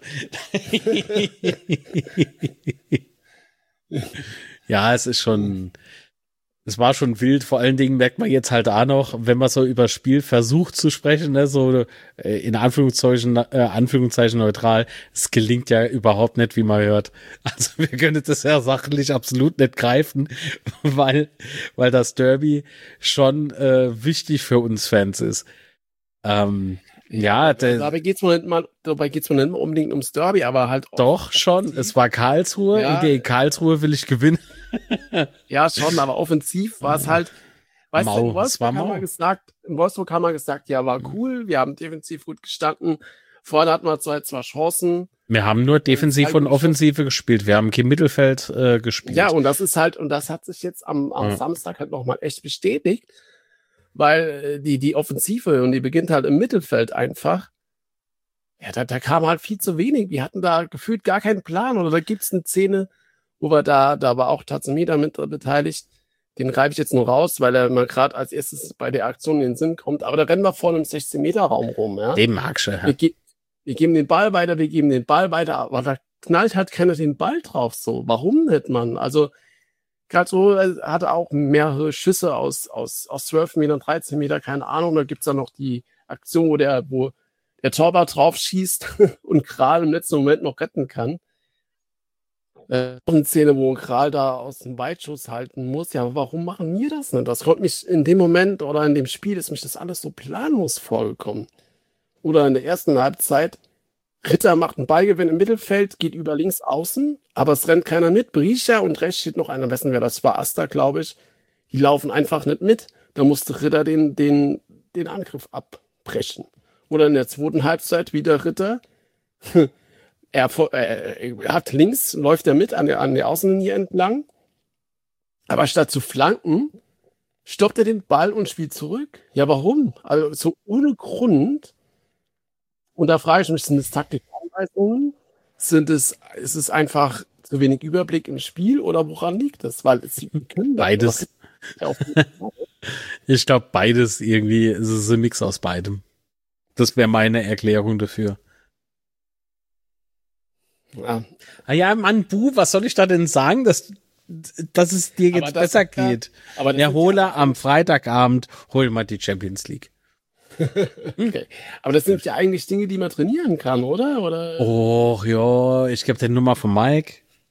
Ja, es ist schon... Es war schon wild, vor allen Dingen merkt man jetzt halt auch noch, wenn man so über Spiel versucht zu sprechen, ne, so äh, in Anführungszeichen, äh, Anführungszeichen neutral, es gelingt ja überhaupt nicht, wie man hört. Also wir können das ja sachlich absolut nicht greifen, weil weil das Derby schon äh, wichtig für uns Fans ist. Ähm, ja, der, dabei geht's mir nicht mal, dabei geht's mir nicht mal unbedingt ums Derby, aber halt auch doch schon. Es war Karlsruhe, ja. In Karlsruhe will ich gewinnen. Ja, schon, aber offensiv war es halt, weißt Mau, du, in Wolfsburg, haben wir gesagt, in Wolfsburg haben wir gesagt, ja, war cool, wir haben defensiv gut gestanden, vorne hatten wir zwar, zwar Chancen. Wir haben nur defensiv und offensive gespielt, wir haben kein Mittelfeld äh, gespielt. Ja, und das ist halt, und das hat sich jetzt am, am mhm. Samstag halt nochmal echt bestätigt, weil die, die Offensive, und die beginnt halt im Mittelfeld einfach, ja, da, da kam halt viel zu wenig, wir hatten da gefühlt gar keinen Plan, oder da gibt's eine Szene, wo wir da, da war auch Tatsumida mit beteiligt. Den greife ich jetzt nur raus, weil er mal gerade als erstes bei der Aktion in den Sinn kommt. Aber da rennen wir vorne im sechzehn-Meter-Raum rum. Ja? Den magst du, ja. wir, ge- wir geben den Ball weiter, wir geben den Ball weiter, aber da knallt halt keiner den Ball drauf. So, warum nicht, Mann? Also, Karlsruhe hatte auch mehrere Schüsse aus, aus, aus zwölf Metern, dreizehn Meter, keine Ahnung. Da gibt's dann noch die Aktion, wo der, wo der Torwart drauf schießt und Kral im letzten Moment noch retten kann. Äh, eine Szene, wo Kral da aus dem Weitschuss halten muss. Ja, warum machen wir das nicht? Das kommt mich in dem Moment oder in dem Spiel ist mich das alles so planlos vorgekommen. Oder in der ersten Halbzeit, Ritter macht einen Ballgewinn im Mittelfeld, geht über links außen, aber es rennt keiner mit. Brischer und rechts steht noch einer, wessen wer das war, Asta, glaube ich. Die laufen einfach nicht mit. Da musste Ritter den, den, den Angriff abbrechen. Oder in der zweiten Halbzeit wieder Ritter. Er, äh, er hat links, läuft er mit an der, an der Außenlinie entlang. Aber statt zu flanken, stoppt er den Ball und spielt zurück. Ja, warum? Also so ohne Grund. Und da frage ich mich, sind es Taktikanweisungen? Sind es, ist es einfach zu wenig Überblick im Spiel oder woran liegt das? Weil es können beides. Ich glaube, beides irgendwie. Es ist ein Mix aus beidem. Das wäre meine Erklärung dafür. Ja. Ah ja, Mann, Bu, was soll ich da denn sagen, dass, dass es dir jetzt das, besser ja, geht? Aber der hole ja am Freitagabend, hol mal die Champions League. Okay. Aber das sind ja eigentlich Dinge, die man trainieren kann, oder? oder? Och, ja, ich gebe dir Nummer von Mike.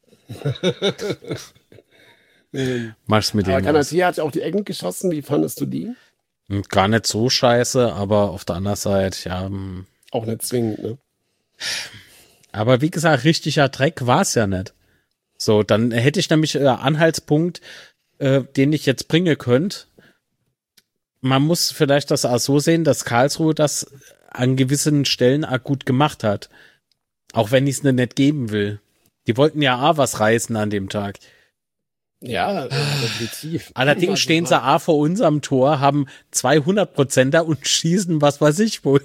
Mach's mit dem. Aber Kanatia hat ja auch die Ecken geschossen. Wie fandest du die? Gar nicht so scheiße, aber auf der anderen Seite, ja. Auch nicht zwingend, ne? Aber wie gesagt, richtiger Dreck war es ja nicht. So, dann hätte ich nämlich einen Anhaltspunkt, äh, den ich jetzt bringen könnte. Man muss vielleicht das auch so sehen, dass Karlsruhe das an gewissen Stellen auch gut gemacht hat. Auch wenn ich es nicht geben will. Die wollten ja auch was reißen an dem Tag. Ja, definitiv. Allerdings stehen sie auch vor unserem Tor, haben zweihundert Prozenter und schießen was weiß ich wo.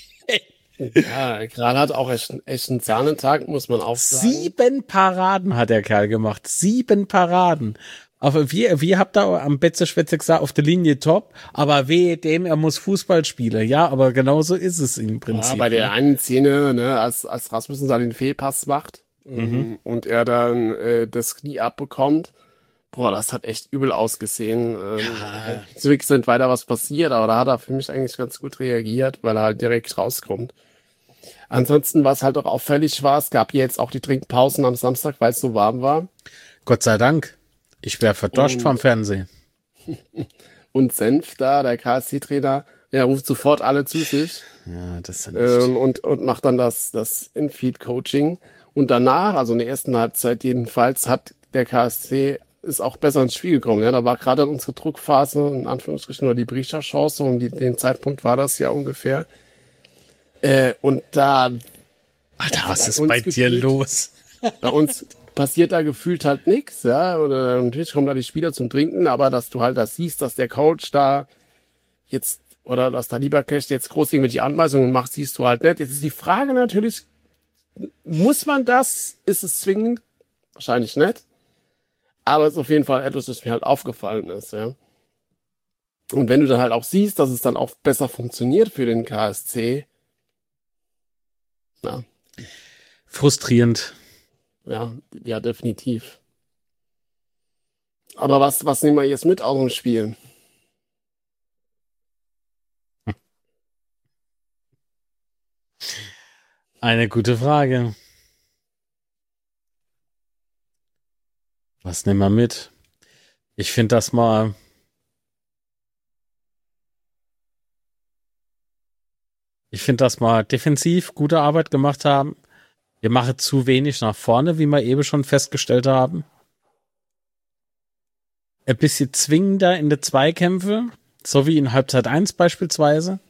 Ja, Kral hat auch echt, echt einen Zahnentag, muss man auch sagen. Sieben Paraden hat der Kerl gemacht. Sieben Paraden. Aber wir, wir habt da am Betze-Schwätze gesagt, auf der Linie top, aber wehe dem, er muss Fußball spielen. Ja, aber genauso ist es im Prinzip. Ja, bei der einen Szene, ne, als, als Rasmussen da den Fehlpass macht mhm. und er dann äh, das Knie abbekommt, boah, das hat echt übel ausgesehen. Ähm, ja. Zurück sind weiter was passiert, aber da hat er für mich eigentlich ganz gut reagiert, weil er halt direkt rauskommt. Ansonsten, was halt auch auffällig war, es gab jetzt auch die Trinkpausen am Samstag, weil es so warm war. Gott sei Dank. Ich wäre verdoscht vom Fernsehen. Und Senf da, der K S C-Trainer, der ruft sofort alle zu sich. Ja, das ist ähm, und, und macht dann das, das In-Feed-Coaching. Und danach, also in der ersten Halbzeit jedenfalls, hat der K S C ist auch besser ins Spiel gekommen. Ja, da war gerade unsere Druckphase, in Anführungsstrichen, nur die Brischer-Chance, um die, den Zeitpunkt war das ja ungefähr. Äh, und da... Alter, was ist bei gefühlt, dir los? Bei uns passiert da gefühlt halt nichts, ja, oder natürlich kommen da die Spieler zum Trinken, aber dass du halt das siehst, dass der Coach da jetzt, oder dass da Lieberknecht jetzt groß irgendwelche Anweisungen macht, siehst du halt nicht. Jetzt ist die Frage natürlich, muss man das? Ist es zwingend? Wahrscheinlich nicht. Aber es ist auf jeden Fall etwas, das mir halt aufgefallen ist, ja. Und wenn du dann halt auch siehst, dass es dann auch besser funktioniert für den K S C, na. Frustrierend. Ja, ja, definitiv. Aber was, was nehmen wir jetzt mit aus dem Spiel? Eine gute Frage. Was nehmen wir mit? Ich finde das mal... Ich finde, dass wir defensiv gute Arbeit gemacht haben. Wir machen zu wenig nach vorne, wie wir eben schon festgestellt haben. Ein bisschen zwingender in der Zweikämpfe, so wie in Halbzeit eins beispielsweise.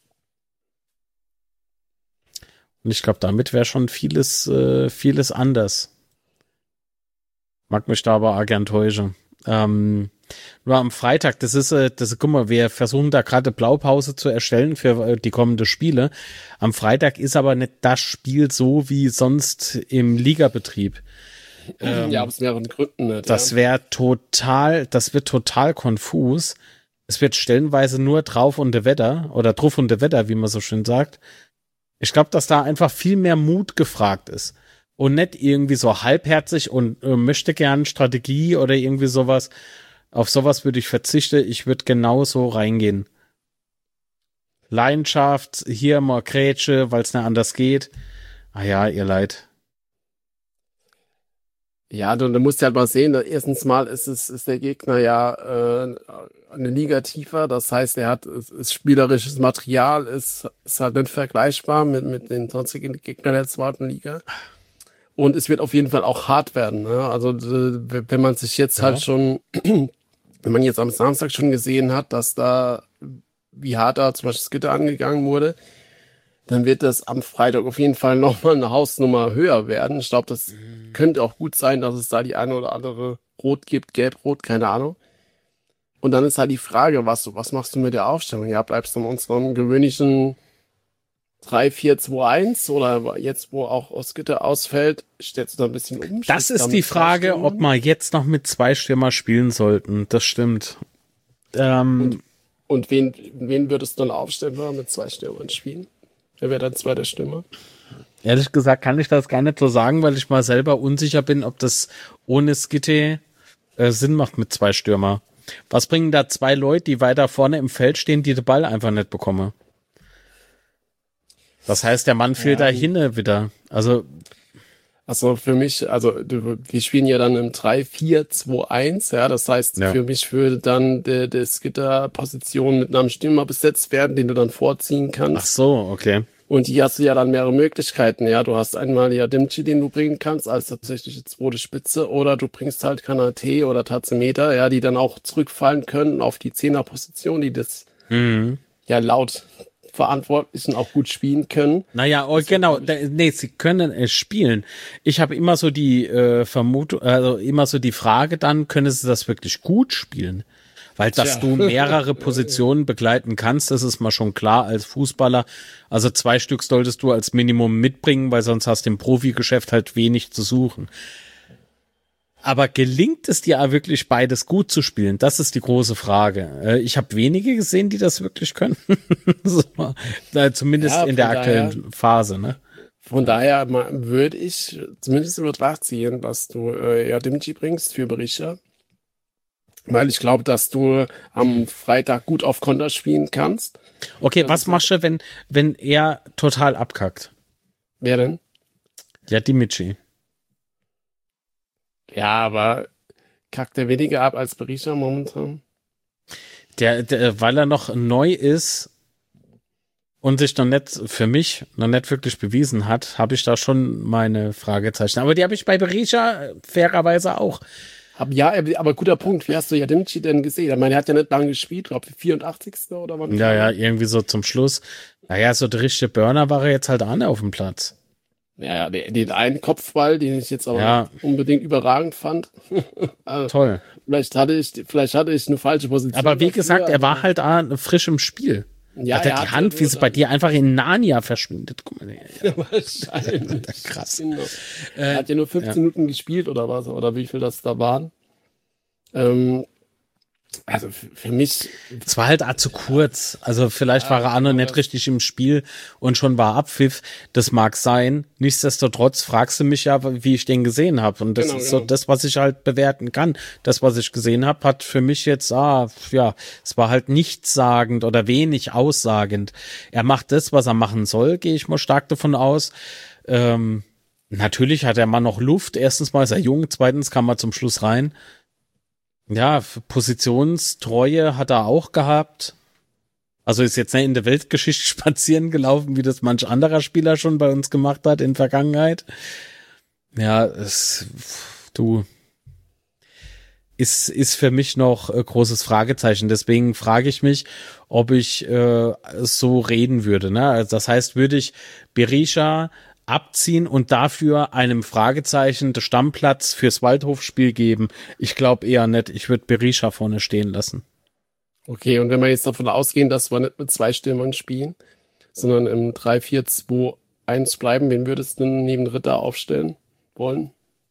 Und ich glaube, damit wäre schon vieles, äh, vieles anders. Mag mich da aber auch gern täuschen. Ähm, nur am Freitag, das ist, äh, das, guck mal, wir versuchen da gerade Blaupause zu erstellen für äh, die kommenden Spiele. Am Freitag ist aber nicht das Spiel so wie sonst im Ligabetrieb. Ähm, ja, aus mehreren Gründen nicht. Das wäre total, das wird total konfus. Es wird stellenweise nur drauf und de Wetter oder drauf und de Wetter, wie man so schön sagt. Ich glaube, dass da einfach viel mehr Mut gefragt ist. Und nicht irgendwie so halbherzig und äh, möchte gern Strategie oder irgendwie sowas. Auf sowas würde ich verzichten. Ich würde genauso reingehen. Leidenschaft, hier mal Grätsche, weil es nicht anders geht. Ah ja, ihr Leid. Ja, du, du musst ja halt mal sehen, erstens mal ist es, ist der Gegner ja äh, eine Liga tiefer, das heißt, er hat ist, ist spielerisches Material, ist, ist halt nicht vergleichbar mit, mit den sonstigen Gegnern der zweiten Liga. Und es wird auf jeden Fall auch hart werden. Ne? Also äh, wenn man sich jetzt Ja. halt schon, wenn man jetzt am Samstag schon gesehen hat, dass da, wie hart da zum Beispiel das Gitter angegangen wurde, dann wird das am Freitag auf jeden Fall nochmal eine Hausnummer höher werden. Ich glaube, das könnte auch gut sein, dass es da die eine oder andere Rot gibt, Gelb-Rot, keine Ahnung. Und dann ist halt die Frage, was, was machst du mit der Aufstellung? Ja, bleibst du in unserem gewöhnlichen drei vier zwei eins oder jetzt, wo auch Oskiter ausfällt, stellst du da ein bisschen um? Das Spielst ist da die mit zwei Frage, Stürmern? ob wir jetzt noch mit zwei Stürmer spielen sollten. Das stimmt. Ähm, Und wen, wen würdest du dann aufstellen, wenn wir mit zwei Stürmern spielen? Wer wäre dein zweiter Stürmer? Ehrlich gesagt kann ich das gar nicht so sagen, weil ich mal selber unsicher bin, ob das ohne Skitte äh, Sinn macht mit zwei Stürmer. Was bringen da zwei Leute, die weiter vorne im Feld stehen, die den Ball einfach nicht bekommen? Das heißt, der Mann fehlt Ja. da hinne wieder. Also, Also für mich, also du, wir spielen ja dann im drei vier zwei eins, ja, das heißt, Ja. für mich würde dann der, der Skitter-Position mit einem Stürmer besetzt werden, den du dann vorziehen ach kannst. so, okay. Und hier hast du ja dann mehrere Möglichkeiten, ja. Du hast einmal ja Dimci, den du bringen kannst als tatsächliche zweite Spitze, oder du bringst halt Kanate oder Tazemeter, ja, die dann auch zurückfallen können auf die Zehner-Position, die das Mhm. ja laut Verantwortlichen auch gut spielen können. Naja, oh, genau, da, nee, sie können es spielen. Ich habe immer so die äh, Vermutung, also immer so die Frage dann, können sie das wirklich gut spielen? Weil, dass Tja. du mehrere Positionen begleiten kannst, das ist mal schon klar als Fußballer. Also zwei Stück solltest du als Minimum mitbringen, weil sonst hast du im Profigeschäft halt wenig zu suchen. Aber gelingt es dir wirklich beides gut zu spielen? Das ist die große Frage. Äh, Ich habe wenige gesehen, die das wirklich können. So, äh, zumindest Ja, in der von aktuellen Phase, ne? Von daher ma- würde ich zumindest in Betracht ziehen, dass du äh, ja Dimci bringst für Berisha. Weil ich glaube, dass du am Freitag gut auf Konter spielen kannst. Okay, Das was ist- machst du, wenn, wenn er total abkackt? Wer denn? Ja, Dimitri. Ja, aber kackt er weniger ab als Berisha momentan? Der, der, weil er noch neu ist und sich noch nicht, für mich, noch nicht wirklich bewiesen hat, habe ich da schon meine Fragezeichen. Aber die habe ich bei Berisha äh, fairerweise auch. Hab, ja, aber guter Punkt. Wie hast du ja Dimci denn gesehen? Ich meine, er hat ja nicht lange gespielt, glaube ich, vierundachtzigste oder wann? Ja, ja, irgendwie so zum Schluss. Naja, so der richtige Burner war er jetzt halt auch nicht auf dem Platz. Ja, ja, den, den einen Kopfball, den ich jetzt aber Ja. unbedingt überragend fand. Also, Toll. vielleicht hatte ich, vielleicht hatte ich eine falsche Position. Aber wie dafür, gesagt, er aber- war halt auch frisch im Spiel. ja, Hat er er die hat Hand, ja wie nur sie bei dir einfach in Narnia verschwindet. Guck mal. dann- Wahrscheinlich. Krass. Genau. Äh, Er hat ja nur fünfzehn Minuten gespielt oder was, oder wie viel das da waren. Ähm, also für, für mich, Es war halt auch zu kurz. Also vielleicht war er auch noch nicht richtig im Spiel und schon war Abpfiff. Das mag sein. Nichtsdestotrotz fragst du mich ja, wie ich den gesehen habe. Und das Genau, ist so genau. das, was ich halt bewerten kann. Das, was ich gesehen habe, hat für mich jetzt, ah, ja, es war halt nichtssagend oder wenig aussagend. Er macht das, was er machen soll, gehe ich mal stark davon aus. Ähm, natürlich hat der Mann noch Luft. Erstens mal ist er jung, zweitens kam er zum Schluss rein. Ja, Positionstreue hat er auch gehabt. Also ist jetzt nicht in der Weltgeschichte spazieren gelaufen, wie das manch anderer Spieler schon bei uns gemacht hat in Vergangenheit. Ja, es, du, ist, ist für mich noch ein großes Fragezeichen. Deswegen frage ich mich, ob ich äh, so reden würde. Ne? Also das heißt, würde ich Berisha abziehen und dafür einem Fragezeichen den Stammplatz fürs Waldhofspiel geben? Ich glaube eher nicht. Ich würde Berisha vorne stehen lassen. okay, und wenn wir jetzt davon ausgehen, dass wir nicht mit zwei Stürmern spielen, sondern im drei vier zwei eins bleiben, wen würdest du denn neben Ritter aufstellen wollen?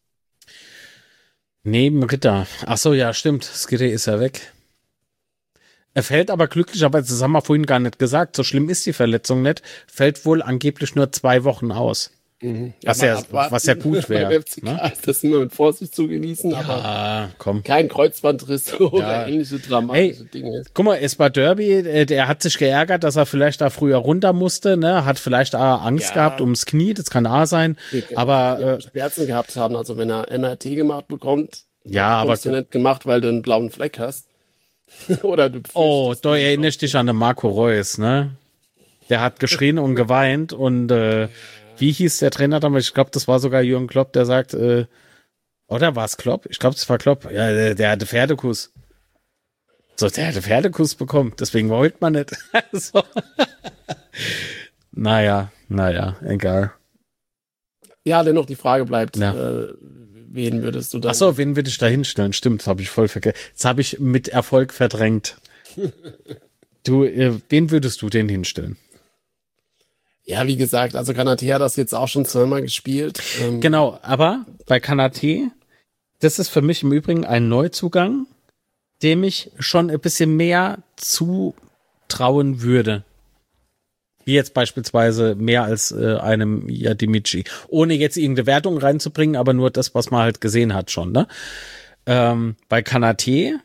Neben Ritter. Ach so, ja, stimmt. Skiddy ist ja weg. Er fällt aber glücklicherweise, das haben wir vorhin gar nicht gesagt, so schlimm ist die Verletzung nicht, fällt wohl angeblich nur zwei Wochen aus. Mhm. Was ja, was ja gut wäre. Ne? Das immer mit Vorsicht zu genießen, ja, aber komm. kein Kreuzbandriss oder ja. ähnliche dramatische hey, Dinge. Guck mal, Esper Derby, der hat sich geärgert, dass er vielleicht da früher runter musste, ne? Hat vielleicht auch Angst ja. gehabt ums Knie, das kann auch sein. Ja, aber äh, Schmerzen gehabt haben, also wenn er M R T gemacht bekommt, ja, aber du nicht gemacht, weil du einen blauen Fleck hast. oder du oh, da erinnerst dich an den Marco Reus, ne? Der hat geschrien und geweint und äh, wie hieß der Trainer damals? Ich glaube, das war sogar Jürgen Klopp, der sagt, äh, oder war es Klopp? Ich glaube, es war Klopp. Ja, der, der hatte Pferdekuss. So, der hatte Pferdekuss bekommen, deswegen wollte man nicht. so. Naja, naja, egal. Ja, dennoch die Frage bleibt, ja. äh, wen würdest du da? Achso, wen würde ich da hinstellen? Stimmt, das habe ich voll vergessen. Das habe ich mit Erfolg verdrängt. Du, äh, wen würdest du denn hinstellen? Ja, wie gesagt, also Kanate hat das jetzt auch schon zweimal gespielt. Ähm genau, aber bei Kanate, das ist für mich im Übrigen ein Neuzugang, dem ich schon ein bisschen mehr zutrauen würde. Wie jetzt beispielsweise mehr als äh, einem Yadimichi. Ohne jetzt irgendeine Wertung reinzubringen, aber nur das, was man halt gesehen hat schon. Ne? Ähm, bei Kanate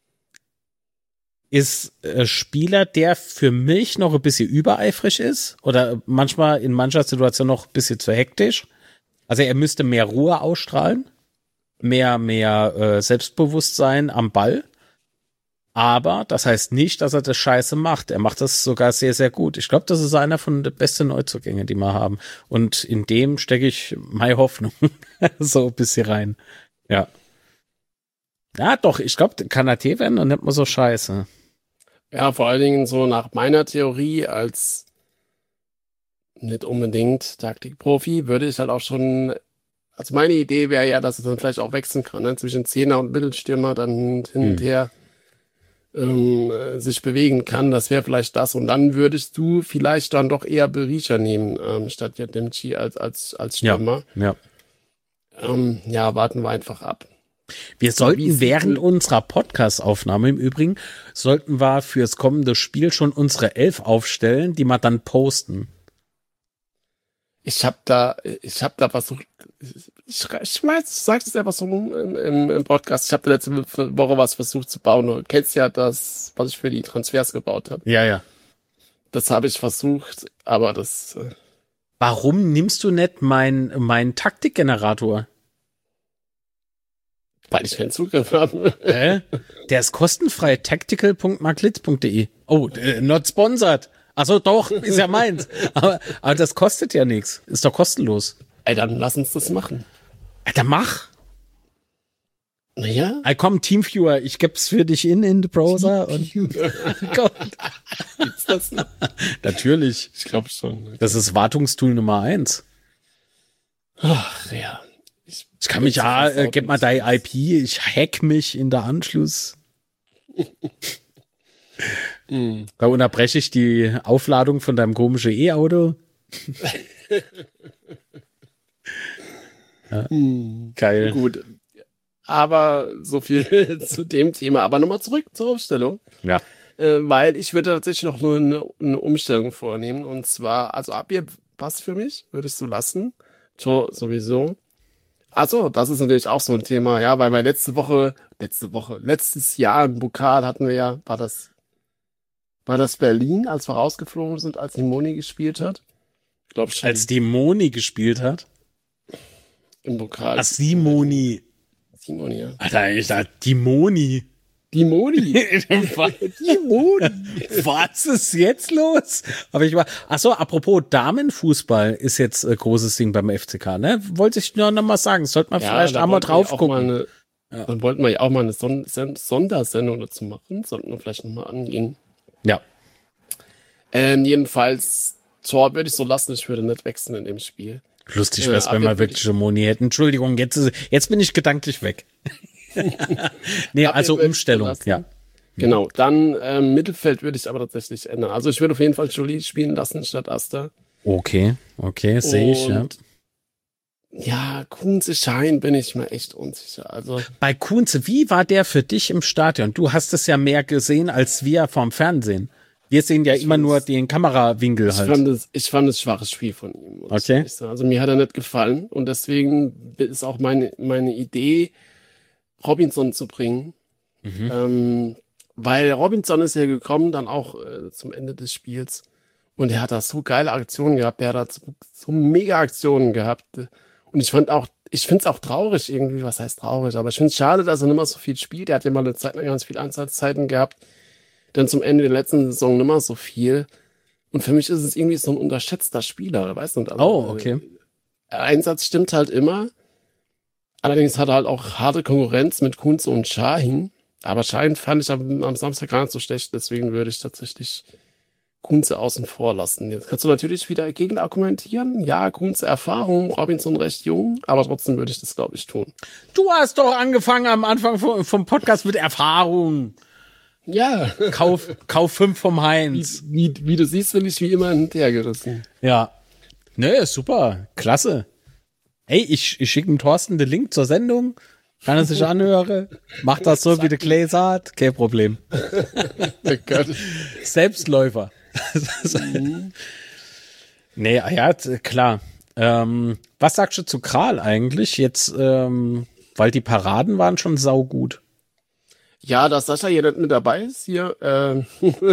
ist äh, Spieler, der für mich noch ein bisschen übereifrig ist oder manchmal in mancher Situation noch ein bisschen zu hektisch. Also er müsste mehr Ruhe ausstrahlen, mehr, mehr äh, Selbstbewusstsein am Ball. Aber das heißt nicht, dass er das Scheiße macht. Er macht das sogar sehr, sehr gut. Ich glaube, das ist einer von den besten Neuzugängen, die wir haben. Und in dem stecke ich meine Hoffnung so ein bisschen rein. Ja. Ja, doch, ich glaube, Kanate werden und nicht mal so scheiße. Ja, vor allen Dingen so nach meiner Theorie als nicht unbedingt Taktikprofi würde ich halt auch schon, also meine Idee wäre ja, dass es dann vielleicht auch wechseln kann, ne? Zwischen Zehner und Mittelstürmer dann hin und her hm. ähm, sich bewegen kann. Das wäre vielleicht das. Und dann würdest du vielleicht dann doch eher Berisha nehmen, ähm, statt Yadimichi als, als, als Stürmer. Ja, ja. Ähm, ja, warten wir einfach ab. Wir sollten während unserer Podcast-Aufnahme im Übrigen, sollten wir fürs kommende Spiel schon unsere Elf aufstellen, die wir dann posten. Ich habe da, ich habe da versucht, ich, ich weiß, ich sag's es einfach so im, im, im Podcast, ich habe letzte Woche was versucht zu bauen. Du kennst ja das, was ich für die Transfers gebaut habe. Ja, ja. Das habe ich versucht, aber das... Äh Warum nimmst du nicht meinen mein Taktikgenerator? Weil ich keinen Zugriff habe. Hä? Der ist kostenfrei. tactical punkt marklitz punkt de. Oh, äh, not sponsored. Achso, doch, ist ja meins. aber, aber das kostet ja nichts. Ist doch kostenlos. Ey, dann lass uns das machen. Alter, mach. Naja. Ey, komm, Teamviewer, ich geb's für dich in, in the Browser. Und Gibt's das noch? Natürlich. Ich glaube schon. Das ist Wartungstool Nummer eins. Ach, ja. Ich, ich kann mich ja, äh, gib mal dein I P, ich hack mich in der Anschluss. mm. Da unterbreche ich die Aufladung von deinem komischen E-Auto. ja. mm. Geil. Gut. Aber so viel zu dem Thema. Aber nochmal zurück zur Aufstellung. Ja. Äh, weil ich würde tatsächlich noch nur eine, eine Umstellung vornehmen. Und zwar, also Abwehr passt für mich, würdest du lassen. Tor sowieso. Achso, das ist natürlich auch so ein Thema, ja, weil wir letzte Woche, letzte Woche, letztes Jahr im Pokal hatten wir ja, war das, war das Berlin, als wir rausgeflogen sind, als Dimoni gespielt hat? Ich glaube schon. Als Dimoni gespielt hat? Im Pokal. Ach, Simoni. Simoni, ja. Alter, ich dachte, Dimoni. Dimoni. Dimoni. Was ist jetzt los? Aber ich war, ach so, apropos Damenfußball ist jetzt äh, großes Ding beim F C K, ne? Wollte ich nur noch mal sagen, sollte man ja, vielleicht einmal drauf gucken. Eine, ja. Dann wollten wir ja auch mal eine Son- Sondersendung dazu machen, sollten wir vielleicht noch mal angehen. Ja. Ähm, jedenfalls, Tor würde ich so lassen, ich würde nicht wechseln in dem Spiel. Lustig wäre es, äh, wenn wir wirklich Moni hätten. Entschuldigung, jetzt, ist, jetzt bin ich gedanklich weg. nee, also Umstellung, ja. Genau, dann ähm, Mittelfeld würde ich aber tatsächlich ändern. Also ich würde auf jeden Fall Jolie spielen lassen statt Asta. Okay, okay, sehe ich, ja. Ja, Kunze Schein bin ich mir echt unsicher. Also bei Kunze, wie war der für dich im Stadion? Du hast es ja mehr gesehen als wir vom Fernsehen. Wir sehen ja Ich immer fand's- nur den Kamerawinkel Ich halt. fand es, ich fand es schwaches Spiel von ihm. muss ich Okay. ehrlich sagen. Also mir hat er nicht gefallen und deswegen ist auch meine, meine Idee, Robinson zu bringen. Mhm. Ähm, weil Robinson ist ja gekommen, dann auch äh, zum Ende des Spiels. Und er hat da so geile Aktionen gehabt. Er hat da so, so mega Aktionen gehabt. Und ich fand auch, ich finde es auch traurig irgendwie. Was heißt traurig? Aber ich finde es schade, dass er nicht mehr so viel spielt. Er hat ja mal eine Zeit lang ganz viele Einsatzzeiten gehabt. Dann zum Ende der letzten Saison nicht mehr so viel. Und für mich ist es irgendwie so ein unterschätzter Spieler. Weißt du? Und, Oh, okay. Der Einsatz stimmt halt immer. Allerdings hat er halt auch harte Konkurrenz mit Kunze und Şahin. Aber Şahin fand ich am, am Samstag gar nicht so schlecht. Deswegen würde ich tatsächlich Kunze außen vor lassen. Jetzt kannst du natürlich wieder gegen argumentieren. Ja, Kunze Erfahrung, Robinson recht jung. Aber trotzdem würde ich das, glaube ich, tun. Du hast doch angefangen am Anfang vom, vom Podcast mit Erfahrung. Ja, Kauf, Kauf fünf vom wie, Heinz. wie, wie du siehst, bin ich wie immer hinterhergerissen. Ja. Ne, super. Klasse. Ey, ich, ich schicke dem Thorsten den Link zur Sendung. Kann er sich anhören. Macht das so, wie der Clay sagt. Kein Problem. Oh Gott. Selbstläufer. Nee, ja, t- klar. Ähm, was sagst du zu Kral eigentlich? Jetzt, ähm, weil die Paraden waren schon saugut. Ja, dass Sascha hier nicht mit dabei ist hier. Ähm,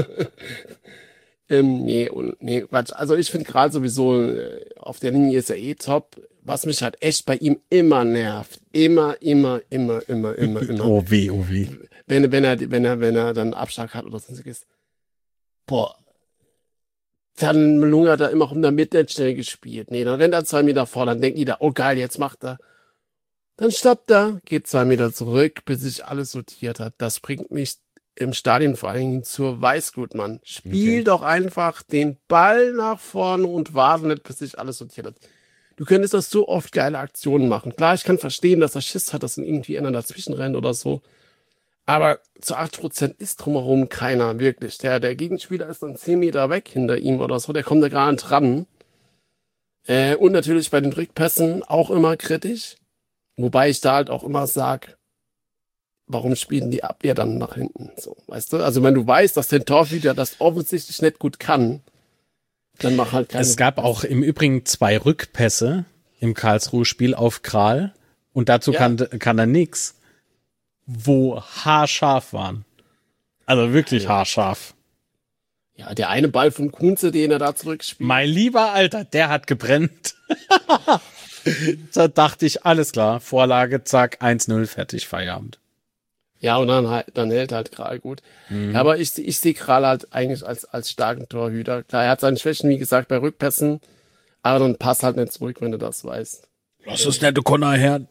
ähm, nee, und, nee, Quatsch. Also ich finde gerade sowieso, äh, auf der Linie ist er eh top. Was mich halt echt bei ihm immer nervt. Immer, immer, immer, immer, immer, immer. Oh weh, oh weh. Wenn, wenn er, wenn er, wenn er dann Abschlag hat oder sonstiges. Boah. Dann Melunga hat er immer rum der Mitte schnell gespielt. Nee, dann rennt er zwei Meter vor, dann denken die da, oh geil, jetzt macht er. Dann stoppt er, geht zwei Meter zurück, bis sich alles sortiert hat. Das bringt mich im Stadion vor allen Dingen zur Weißgutmann. Spiel Okay. doch einfach den Ball nach vorne und warte nicht, bis sich alles sortiert hat. Du könntest das so oft geile Aktionen machen. Klar, ich kann verstehen, dass er Schiss hat, dass dann irgendwie einer dazwischen rennt oder so. Aber zu achtzig Prozent ist drumherum keiner, wirklich. Der, der Gegenspieler ist dann zehn Meter weg hinter ihm oder so, der kommt da gar nicht ran. Äh, und natürlich bei den Rückpässen auch immer kritisch. Wobei ich da halt auch immer sag, warum spielen die Abwehr dann nach hinten? So, weißt du? Also wenn du weißt, dass der Torhüter das offensichtlich nicht gut kann, dann mach halt keine. Es gab auch im Übrigen zwei Rückpässe im Karlsruhe-Spiel auf Kral und dazu Ja. kann, kann er nix, wo haarscharf waren. Also wirklich Ja. haarscharf. Ja, der eine Ball von Kunze, den er da zurückspielt. Mein lieber Alter, der hat gebrennt. Da dachte ich, alles klar, Vorlage, zack, eins null, fertig, Feierabend. Ja, und dann, halt- dann hält halt Kral gut. Mhm. Ja, aber ich, ich sehe Kral halt eigentlich als, als starken Torhüter. Klar, er hat seine Schwächen, wie gesagt, bei Rückpässen, aber dann passt halt nicht zurück, wenn du das weißt. Lass es nicht, du Connor her.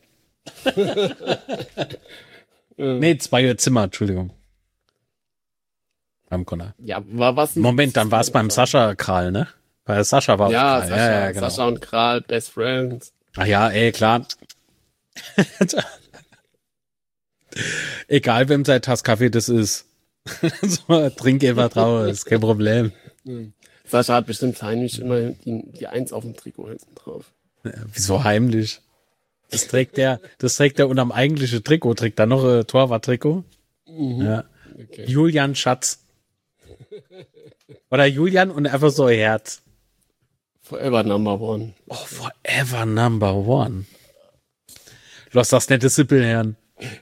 Nee, zwei Zimmer, Entschuldigung. Beim Connor. Ja, war was? Moment, dann war es beim Sascha Kral, ne? Bei Sascha war Ja, auch Kral. Sascha, ja, ja, genau. Sascha und Kral, Best Friends. Ach ja, ey, klar. Egal, wem sein Tass Kaffee das ist. So, trink einfach draus, ist kein Problem. Sascha hat bestimmt heimlich immer die, die Eins auf dem Trikot hinten drauf. Ja, wieso heimlich? Das trägt der, das trägt der unterm eigentlichen Trikot, trägt da noch ein Torwart-Trikot. Ja. Okay. Julian Schatz. Oder Julian und einfach so ein Herz. Forever number one. Oh, forever number one. Lass das nette Sippel herren.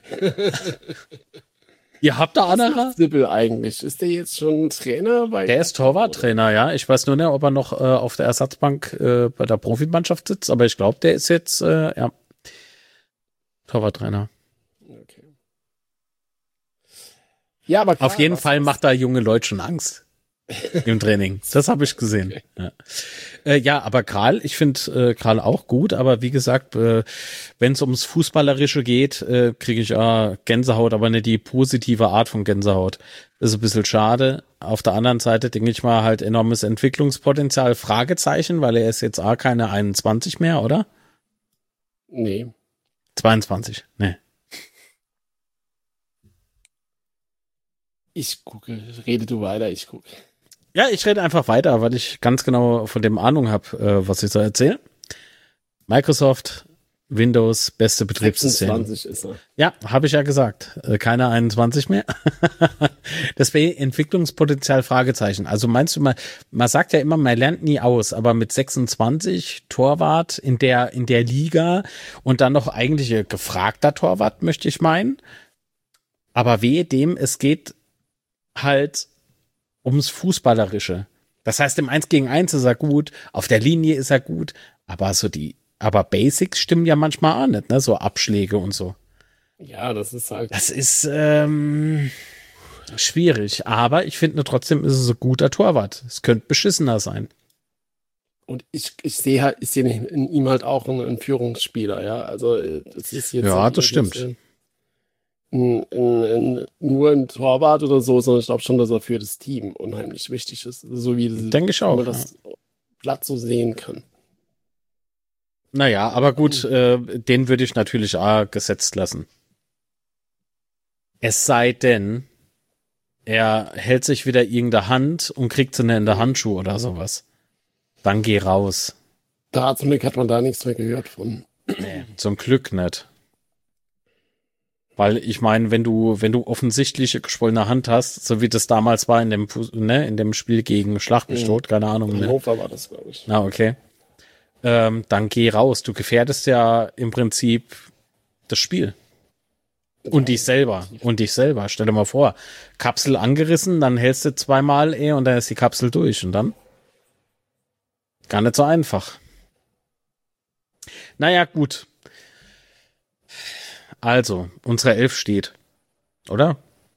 Ihr habt da anderer? Sippel eigentlich. Ist der jetzt schon Trainer bei? Der ist Torwarttrainer, ja. Ich weiß nur nicht, ob er noch äh, auf der Ersatzbank äh, bei der Profimannschaft sitzt, aber ich glaube, der ist jetzt äh, ja, Torwarttrainer. Okay. Ja, aber klar, Auf jeden was- Fall macht da junge Leute schon Angst im Training. Das habe ich gesehen. Ja, äh, ja aber Kral, ich finde äh, Kral auch gut, aber wie gesagt, äh, wenn es ums Fußballerische geht, äh, kriege ich äh, Gänsehaut, aber nicht die positive Art von Gänsehaut. Das ist ein bisschen schade. Auf der anderen Seite denke ich mal halt enormes Entwicklungspotenzial, Fragezeichen, weil er ist jetzt auch keine einundzwanzig mehr, oder? Nee. zweiundzwanzig, ne. Ich gucke. Rede du weiter, ich gucke. Ja, ich rede einfach weiter, weil ich ganz genau von dem Ahnung habe, äh, was ich so erzähle. Microsoft Windows, beste Betriebssystem. sechsundzwanzig ist er. Ja, habe ich ja gesagt. Äh, Keine einundzwanzig mehr. Das wäre Entwicklungspotenzial, Fragezeichen. Also meinst du mal, man sagt ja immer, man lernt nie aus, aber mit sechsundzwanzig Torwart in der, in der Liga und dann noch eigentlich ein gefragter Torwart, möchte ich meinen. Aber wehe dem, es geht halt ums Fußballerische. Das heißt, im Eins gegen Eins ist er gut, auf der Linie ist er gut, aber so die, aber Basics stimmen ja manchmal auch nicht, ne? So Abschläge und so. Ja, das ist halt. Das ist ähm, schwierig, aber ich finde trotzdem ist es ein guter Torwart. Es könnte beschissener sein. Und ich, ich sehe halt, ich sehe in ihm halt auch einen, einen Führungsspieler, ja. Also äh, das ist jetzt Ja, nicht das jetzt, stimmt. äh, Ein, ein, ein, nur ein Torwart oder so, sondern ich glaube schon, dass er für das Team unheimlich wichtig ist. So wie das, Denke ich auch, wie man das Blatt so sehen kann. Naja, aber gut, äh, den würde ich natürlich auch gesetzt lassen. Es sei denn, er hält sich wieder irgendeine Hand und kriegt sie in der Handschuh oder sowas. Dann geh raus. Da zum Glück hat man da nichts mehr gehört von. Nee, zum Glück nicht. Weil ich meine, wenn du, wenn du offensichtlich eine geschwollene Hand hast, so wie das damals war in dem, Fuß- ne, in dem Spiel gegen Schlag mich tot, keine Ahnung. Ne? Hannover war das, glaube ich. Ah, okay. Ähm, dann geh raus. Du gefährdest ja im Prinzip das Spiel. Und dich selber. Und dich selber. Stell dir mal vor, Kapsel angerissen, dann hältst du zweimal eh und dann ist die Kapsel durch. Und dann? Gar nicht so einfach. Naja, gut. Also, unsere Elf steht. Oder?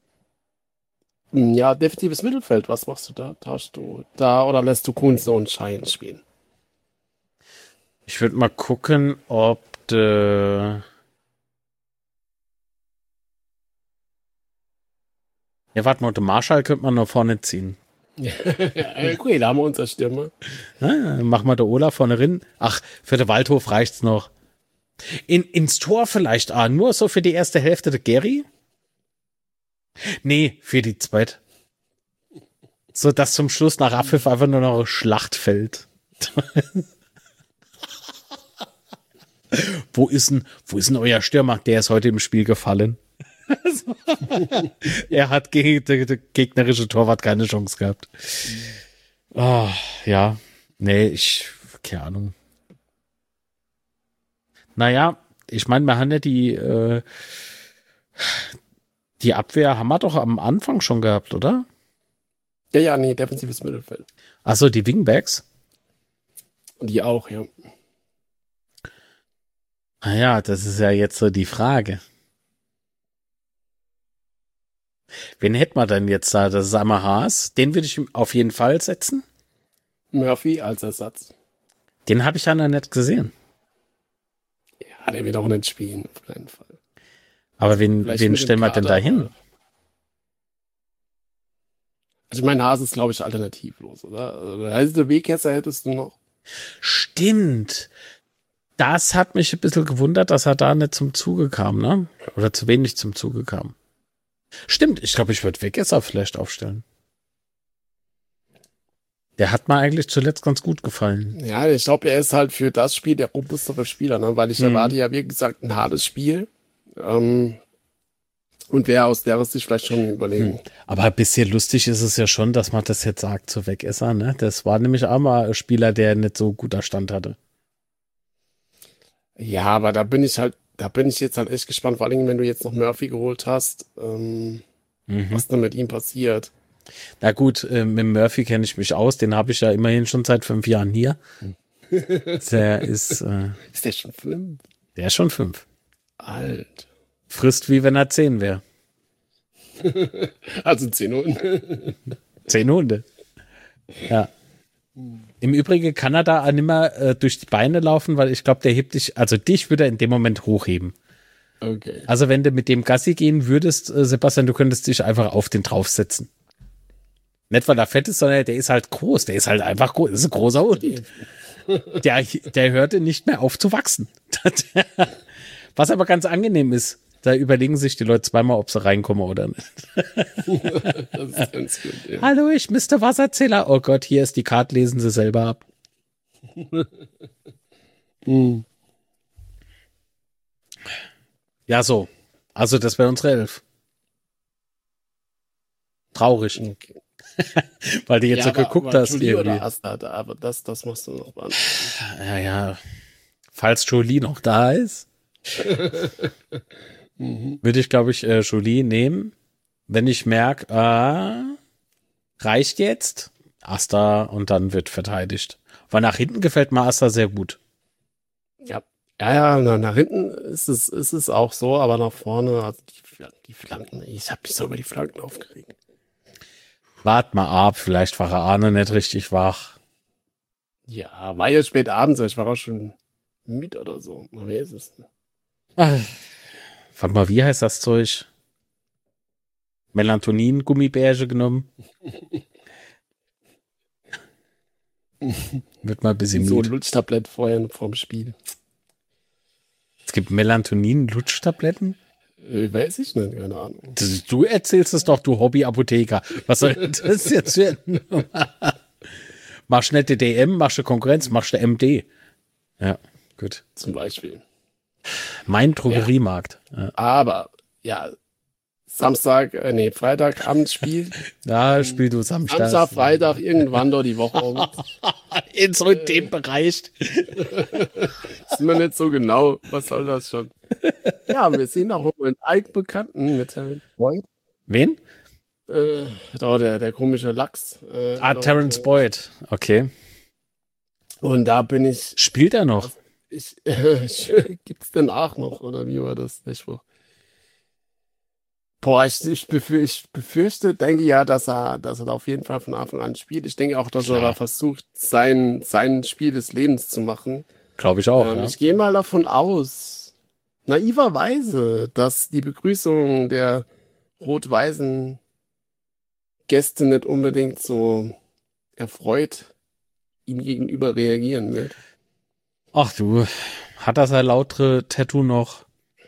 Ja, defensives Mittelfeld, was machst du da? Tauschst du da oder lässt du Kunze und Schein spielen? Ich würde mal gucken, ob de Ja, warte mal, den Marschall könnte man noch vorne ziehen. Ja, okay, da haben wir unsere Stimme. Ja, mach mal der Olaf vorne rein. Ach, für den Waldhof reicht's noch. In, ins Tor vielleicht, ah, nur so für die erste Hälfte der Gary? Nee, für die zweite. So, dass zum Schluss nach Abpfiff einfach nur noch eine Schlacht fällt. Wo ist denn, wo ist denn euer Stürmer? Der ist heute im Spiel gefallen. Er hat gegen der, der gegnerische Torwart keine Chance gehabt. Oh, ja, nee, ich, keine Ahnung. Naja, ich meine, wir haben ja die, äh, die Abwehr haben wir doch am Anfang schon gehabt, oder? Ja, ja, nee, defensives Mittelfeld. Achso, die Wingbacks? Die auch, ja. Naja, das ist ja jetzt so die Frage. Wen hätten wir denn jetzt da? Das ist einmal Haas. Den würde ich auf jeden Fall setzen. Murphy als Ersatz. Den habe ich ja noch nicht gesehen. Ja, der wird auch nicht spielen, auf keinen Fall. Aber wen, Vielleicht wen mit dem stellen wir denn da Kader, hin? aber- Also ich meine, Haas ist, glaube ich, alternativlos, oder? Also, da heißt der Wegkesser hättest du noch. Stimmt. Das hat mich ein bisschen gewundert, dass er da nicht zum Zuge kam, ne? Oder zu wenig zum Zuge kam. Stimmt, ich glaube, ich würde Wegesser vielleicht aufstellen. Der hat mir eigentlich zuletzt ganz gut gefallen. Ja, ich glaube, er ist halt für das Spiel der robustere Spieler, ne? Weil ich Mhm. erwarte ja, wie gesagt, ein hartes Spiel. Ähm, und wäre aus der Sicht vielleicht schon überlegen. Aber ein bisschen lustig ist es ja schon, dass man das jetzt sagt, zu Wegesser, ne? Das war nämlich auch mal ein Spieler, der nicht so guter Stand hatte. Ja, aber da bin ich halt, da bin ich jetzt halt echt gespannt, vor allem, wenn du jetzt noch Murphy geholt hast, ähm, Mhm. was dann mit ihm passiert. Na gut, äh, mit Murphy kenne ich mich aus, den habe ich ja immerhin schon seit fünf Jahren hier. Der ist, äh, Ist der schon fünf? der ist schon fünf. Alt. Frisst wie wenn er zehn wäre. Also zehn Minuten. Zehn Hunde. Ja. Im Übrigen kann er da auch nicht mehr äh, durch die Beine laufen, weil ich glaube, der hebt dich, also dich würde er in dem Moment hochheben. Okay. Also wenn du mit dem Gassi gehen würdest, äh, Sebastian, du könntest dich einfach auf den draufsetzen. Nicht, weil er fett ist, sondern der ist halt groß. Der ist halt einfach groß. Das ist ein großer Hund. Der, der hörte nicht mehr auf zu wachsen. Was aber ganz angenehm ist. Da überlegen sich die Leute zweimal, ob sie reinkommen oder nicht. Das ist ganz gut. Ja. Hallo, ich Mister Wasserzähler. Oh Gott, hier ist die Karte, lesen Sie selber ab. Hm. Ja, so. Also das wäre unsere Elf. Traurig. Okay. Weil du jetzt Ja, so aber, geguckt aber hast Jolie irgendwie. oder Asta, da, aber das, das musst du noch beantworten. Ja, ja. Falls Jolie noch da ist, Mhm. würde ich, glaube ich, äh, Jolie nehmen. Wenn ich merke, ah, reicht jetzt, Asta und dann wird verteidigt. Weil nach hinten gefällt mir Asta sehr gut. Ja, ja, ja, na, nach hinten ist es, ist es auch so, aber nach vorne, also die, Flanken- die Flanken, ich habe mich so über die Flanken aufgeregt. Wart mal ab, vielleicht war er Arne nicht richtig wach. Ja, war jetzt spät abends, ich war auch schon mit oder so. Na, wer ist es denn? Ah, warte mal, wie heißt das Zeug? Melatonin, Gummibärche genommen. Wird mal ein bisschen So ein müde. Lutschtablett vorher vorm Spiel. Es gibt Melatonin-Lutschtabletten? Äh, weiß ich nicht, keine Ahnung. Das, du erzählst es doch, du Hobby-Apotheker. Was soll das jetzt werden? Machst du nicht die D M, machst du Konkurrenz, machst du M D. Ja, gut. Zum Beispiel. Mein Drogeriemarkt. Ja, Aber, ja, Samstag, äh, nee, Freitagabendspiel. da spiel du Samstag. Samstag, Freitag, irgendwann dort die Woche. rum. In so dem Bereich. Ist mir nicht so genau. Was soll das schon? Ja, wir sehen auch einen altbekannten mit Terence Boyd. Wen? Äh, da der, der komische Lachs. Äh, Ah, da- Terence Boyd. Okay. Und da bin ich, Spielt er noch? ich äh, gibt's denn auch noch, oder wie war das der Spruch? Boah, ich, ich, befür, ich befürchte, denke ja, dass er, dass er da auf jeden Fall von Anfang an spielt. Ich denke auch, dass er Klar. da versucht, sein, sein Spiel des Lebens zu machen. Glaube ich auch. Ähm, Ja. Ich gehe mal davon aus, naiverweise, dass die Begrüßung der rot-weißen Gäste nicht unbedingt so erfreut ihm gegenüber reagieren wird. Ach du, hat das ein lautere Tattoo noch?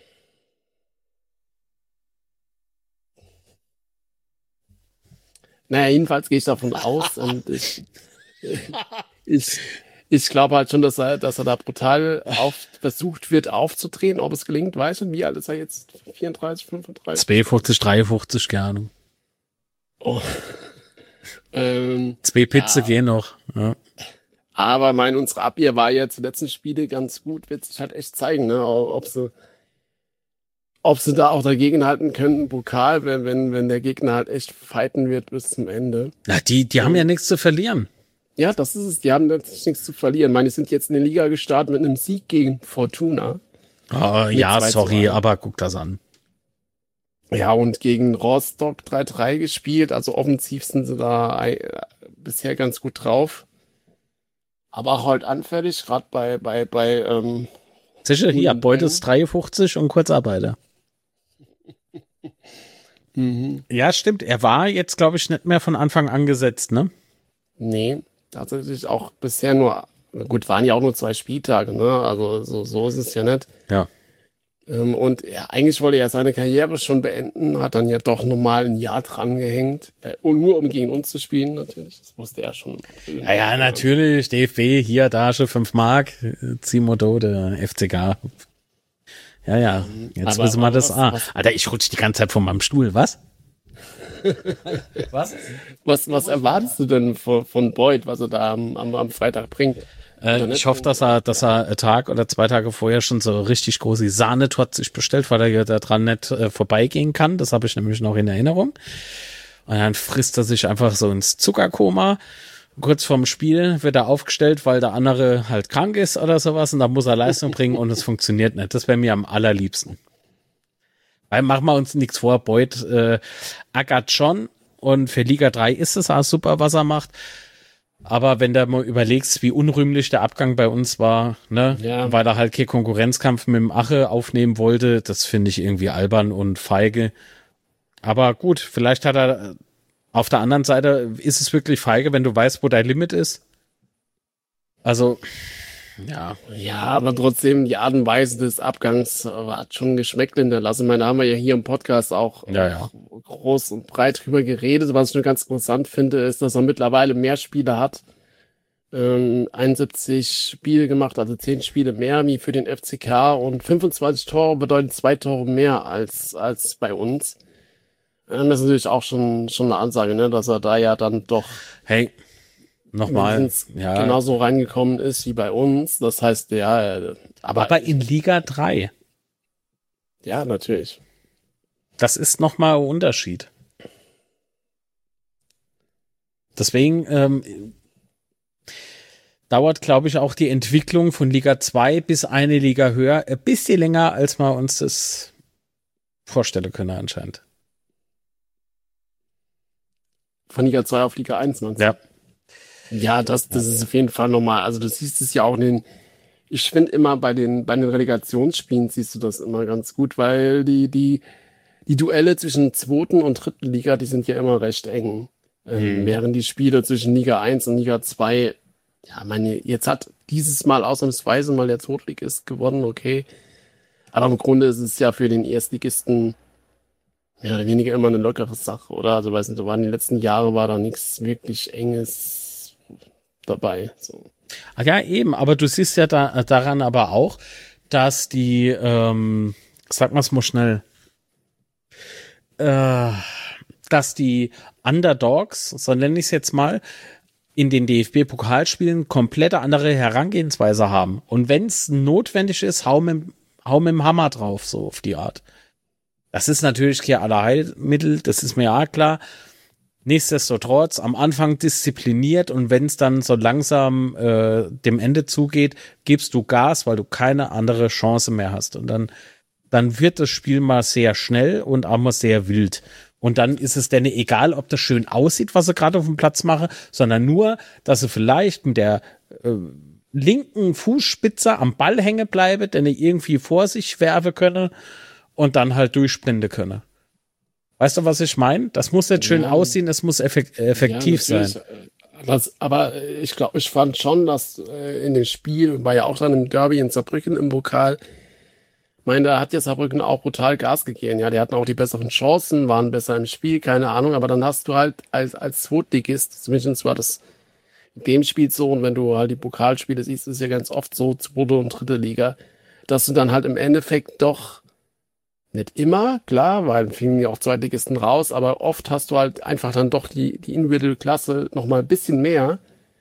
Naja, jedenfalls gehe ich davon aus und ich, ich, ich glaube halt schon, dass er, dass er da brutal auf, versucht wird aufzudrehen. Ob es gelingt, weiß ich nicht. Wie alt ist er jetzt? vierunddreißig, fünfunddreißig? zweiundfünfzig, dreiundfünfzig, keine Ahnung. Oh. Ähm, Zwei Pizza Ja. gehen noch. Ja. aber mein, unsere Abwehr war ja zu letzten Spiele ganz gut. Wird sich halt echt zeigen, ne? Ob sie, ob sie da auch dagegen halten können, Pokal, wenn, wenn, wenn der Gegner halt echt fighten wird bis zum Ende. Na, die, die haben ja nichts zu verlieren. Ja, das ist es. Die haben letztlich nichts zu verlieren. Ich meine, die sind jetzt in der Liga gestartet mit einem Sieg gegen Fortuna. Oh, ja, zwei zu sorry, eins. aber guck das an. Ja, und gegen Rostock drei drei gespielt. Also offensiv sind sie da äh, bisher ganz gut drauf. Aber auch halt anfällig, gerade bei, bei, bei, ähm, Sicher, hier, Guten Beute Bällen. ist dreiundfünfzig und Kurzarbeiter. Ja, stimmt. Er war jetzt, glaube ich, nicht mehr von Anfang an gesetzt, ne? nee, tatsächlich auch bisher nur, na gut, waren ja auch nur zwei Spieltage, ne? Also so, so ist es ja nicht. Ja. Ähm, und ja, eigentlich wollte er seine Karriere schon beenden, hat dann ja doch nochmal ein Jahr dran gehängt. Äh, und nur um gegen uns zu spielen, natürlich. Das wusste er schon. Ja, ja, natürlich. D F B, hier, da schon fünf Mark. Zimodo, der F C K. Ja, ja. Jetzt Aber- wissen wir aber das. was- Ah, was- Alter, ich rutsche die ganze Zeit von meinem Stuhl. Was? Was? Was, was erwartest du denn von, von Boyd, was er da am, am, am Freitag bringt? Äh, ich hoffe, dass er, dass er einen Tag oder zwei Tage vorher schon so richtig große Sahnetorte sich bestellt, weil er ja da dran nicht äh, vorbeigehen kann. Das habe ich nämlich noch in Erinnerung. Und dann frisst er sich einfach so ins Zuckerkoma. Kurz vorm Spiel wird er aufgestellt, weil der andere halt krank ist oder sowas und da muss er Leistung bringen und es funktioniert nicht. Das wäre mir am allerliebsten. Weil machen wir uns nichts vor, Boyd äh, ackert schon und für Liga drei ist es auch super, was er macht. Aber wenn du mal überlegst, wie unrühmlich der Abgang bei uns war, ne, Ja. weil er halt keinen Konkurrenzkampf mit dem Ache aufnehmen wollte, das finde ich irgendwie albern und feige. Aber gut, vielleicht hat er, auf der anderen Seite ist es wirklich feige, wenn du weißt, wo dein Limit ist. Also, ja. Ja, aber trotzdem, die Art und Weise des Abgangs äh, hat schon Geschmäckle hinterlassen. Ich meine, da haben wir ja hier im Podcast auch Ja, ja. auch groß und breit drüber geredet. Was ich nur ganz interessant finde, ist, dass er mittlerweile mehr Spiele hat ähm, einundsiebzig Spiele gemacht, also zehn Spiele mehr wie für den F C K und fünfundzwanzig Tore bedeutet zwei Tore mehr als, als bei uns. Ähm, das ist natürlich auch schon, schon eine Ansage, ne, dass er da ja dann doch Hey, nochmal, ja. genauso reingekommen ist wie bei uns. Das heißt, ja, aber, aber in Liga drei. Ja, natürlich. Das ist nochmal ein Unterschied. Deswegen ähm, dauert, glaube ich, auch die Entwicklung von Liga zwei bis eine Liga höher ein bisschen länger, als wir uns das vorstellen können anscheinend. Von Liga zwei auf Liga eins, meinst du? Ja. Ja, das, das ist auf jeden Fall normal. Also du siehst es ja auch in den, ich finde immer bei den, bei den Relegationsspielen siehst du das immer ganz gut, weil die, die, die Duelle zwischen zweiten und dritten Liga, die sind ja immer recht eng. Ähm, Mhm. während die Spiele zwischen Liga eins und Liga zwei, ja, meine, jetzt hat dieses Mal ausnahmsweise mal der Zweitligist gewonnen, okay. Aber im Grunde ist es ja für den Erstligisten mehr oder weniger immer eine lockere Sache, oder? Also, weiß nicht, da waren die letzten Jahre war da nichts wirklich Enges dabei, so. Ah ja, eben, aber du siehst ja da, daran aber auch, dass die, ähm, sag mal's mal schnell, äh, dass die Underdogs, so nenne ich es jetzt mal, in den D F B-Pokalspielen komplette andere Herangehensweise haben. Und wenn es notwendig ist, hau mit, hau mit dem Hammer drauf, so auf die Art. Das ist natürlich kein Allerheilmittel, das ist mir ja klar. Nichtsdestotrotz, am Anfang diszipliniert und wenn es dann so langsam äh, dem Ende zugeht, gibst du Gas, weil du keine andere Chance mehr hast. Und dann, dann wird das Spiel mal sehr schnell und auch mal sehr wild. Und dann ist es denn egal, ob das schön aussieht, was sie gerade auf dem Platz machen, sondern nur, dass sie vielleicht mit der äh, linken Fußspitze am Ball hängen bleiben, den er irgendwie vor sich werfen könne und dann halt durchsprinte könne. Weißt du, was ich meine? Das muss nicht schön Ja. aussehen, es muss effekt, effektiv Ja, sein. Das, aber ich glaube, ich fand schon, dass äh, in dem Spiel, war ja auch dann im Derby in Saarbrücken im Pokal, ich meine, da hat ja Saarbrücken auch brutal Gas gegeben. Ja, die hatten auch die besseren Chancen, waren besser im Spiel, keine Ahnung, aber dann hast du halt als, als Zweitligist, zumindest war das in dem Spiel so, und wenn du halt die Pokalspiele siehst, ist es ja ganz oft so, zweite und dritte Liga, dass du dann halt im Endeffekt doch nicht immer, klar, weil fliegen ja auch Zweitligisten raus, aber oft hast du halt einfach dann doch die, die individuelle Klasse noch mal ein bisschen mehr,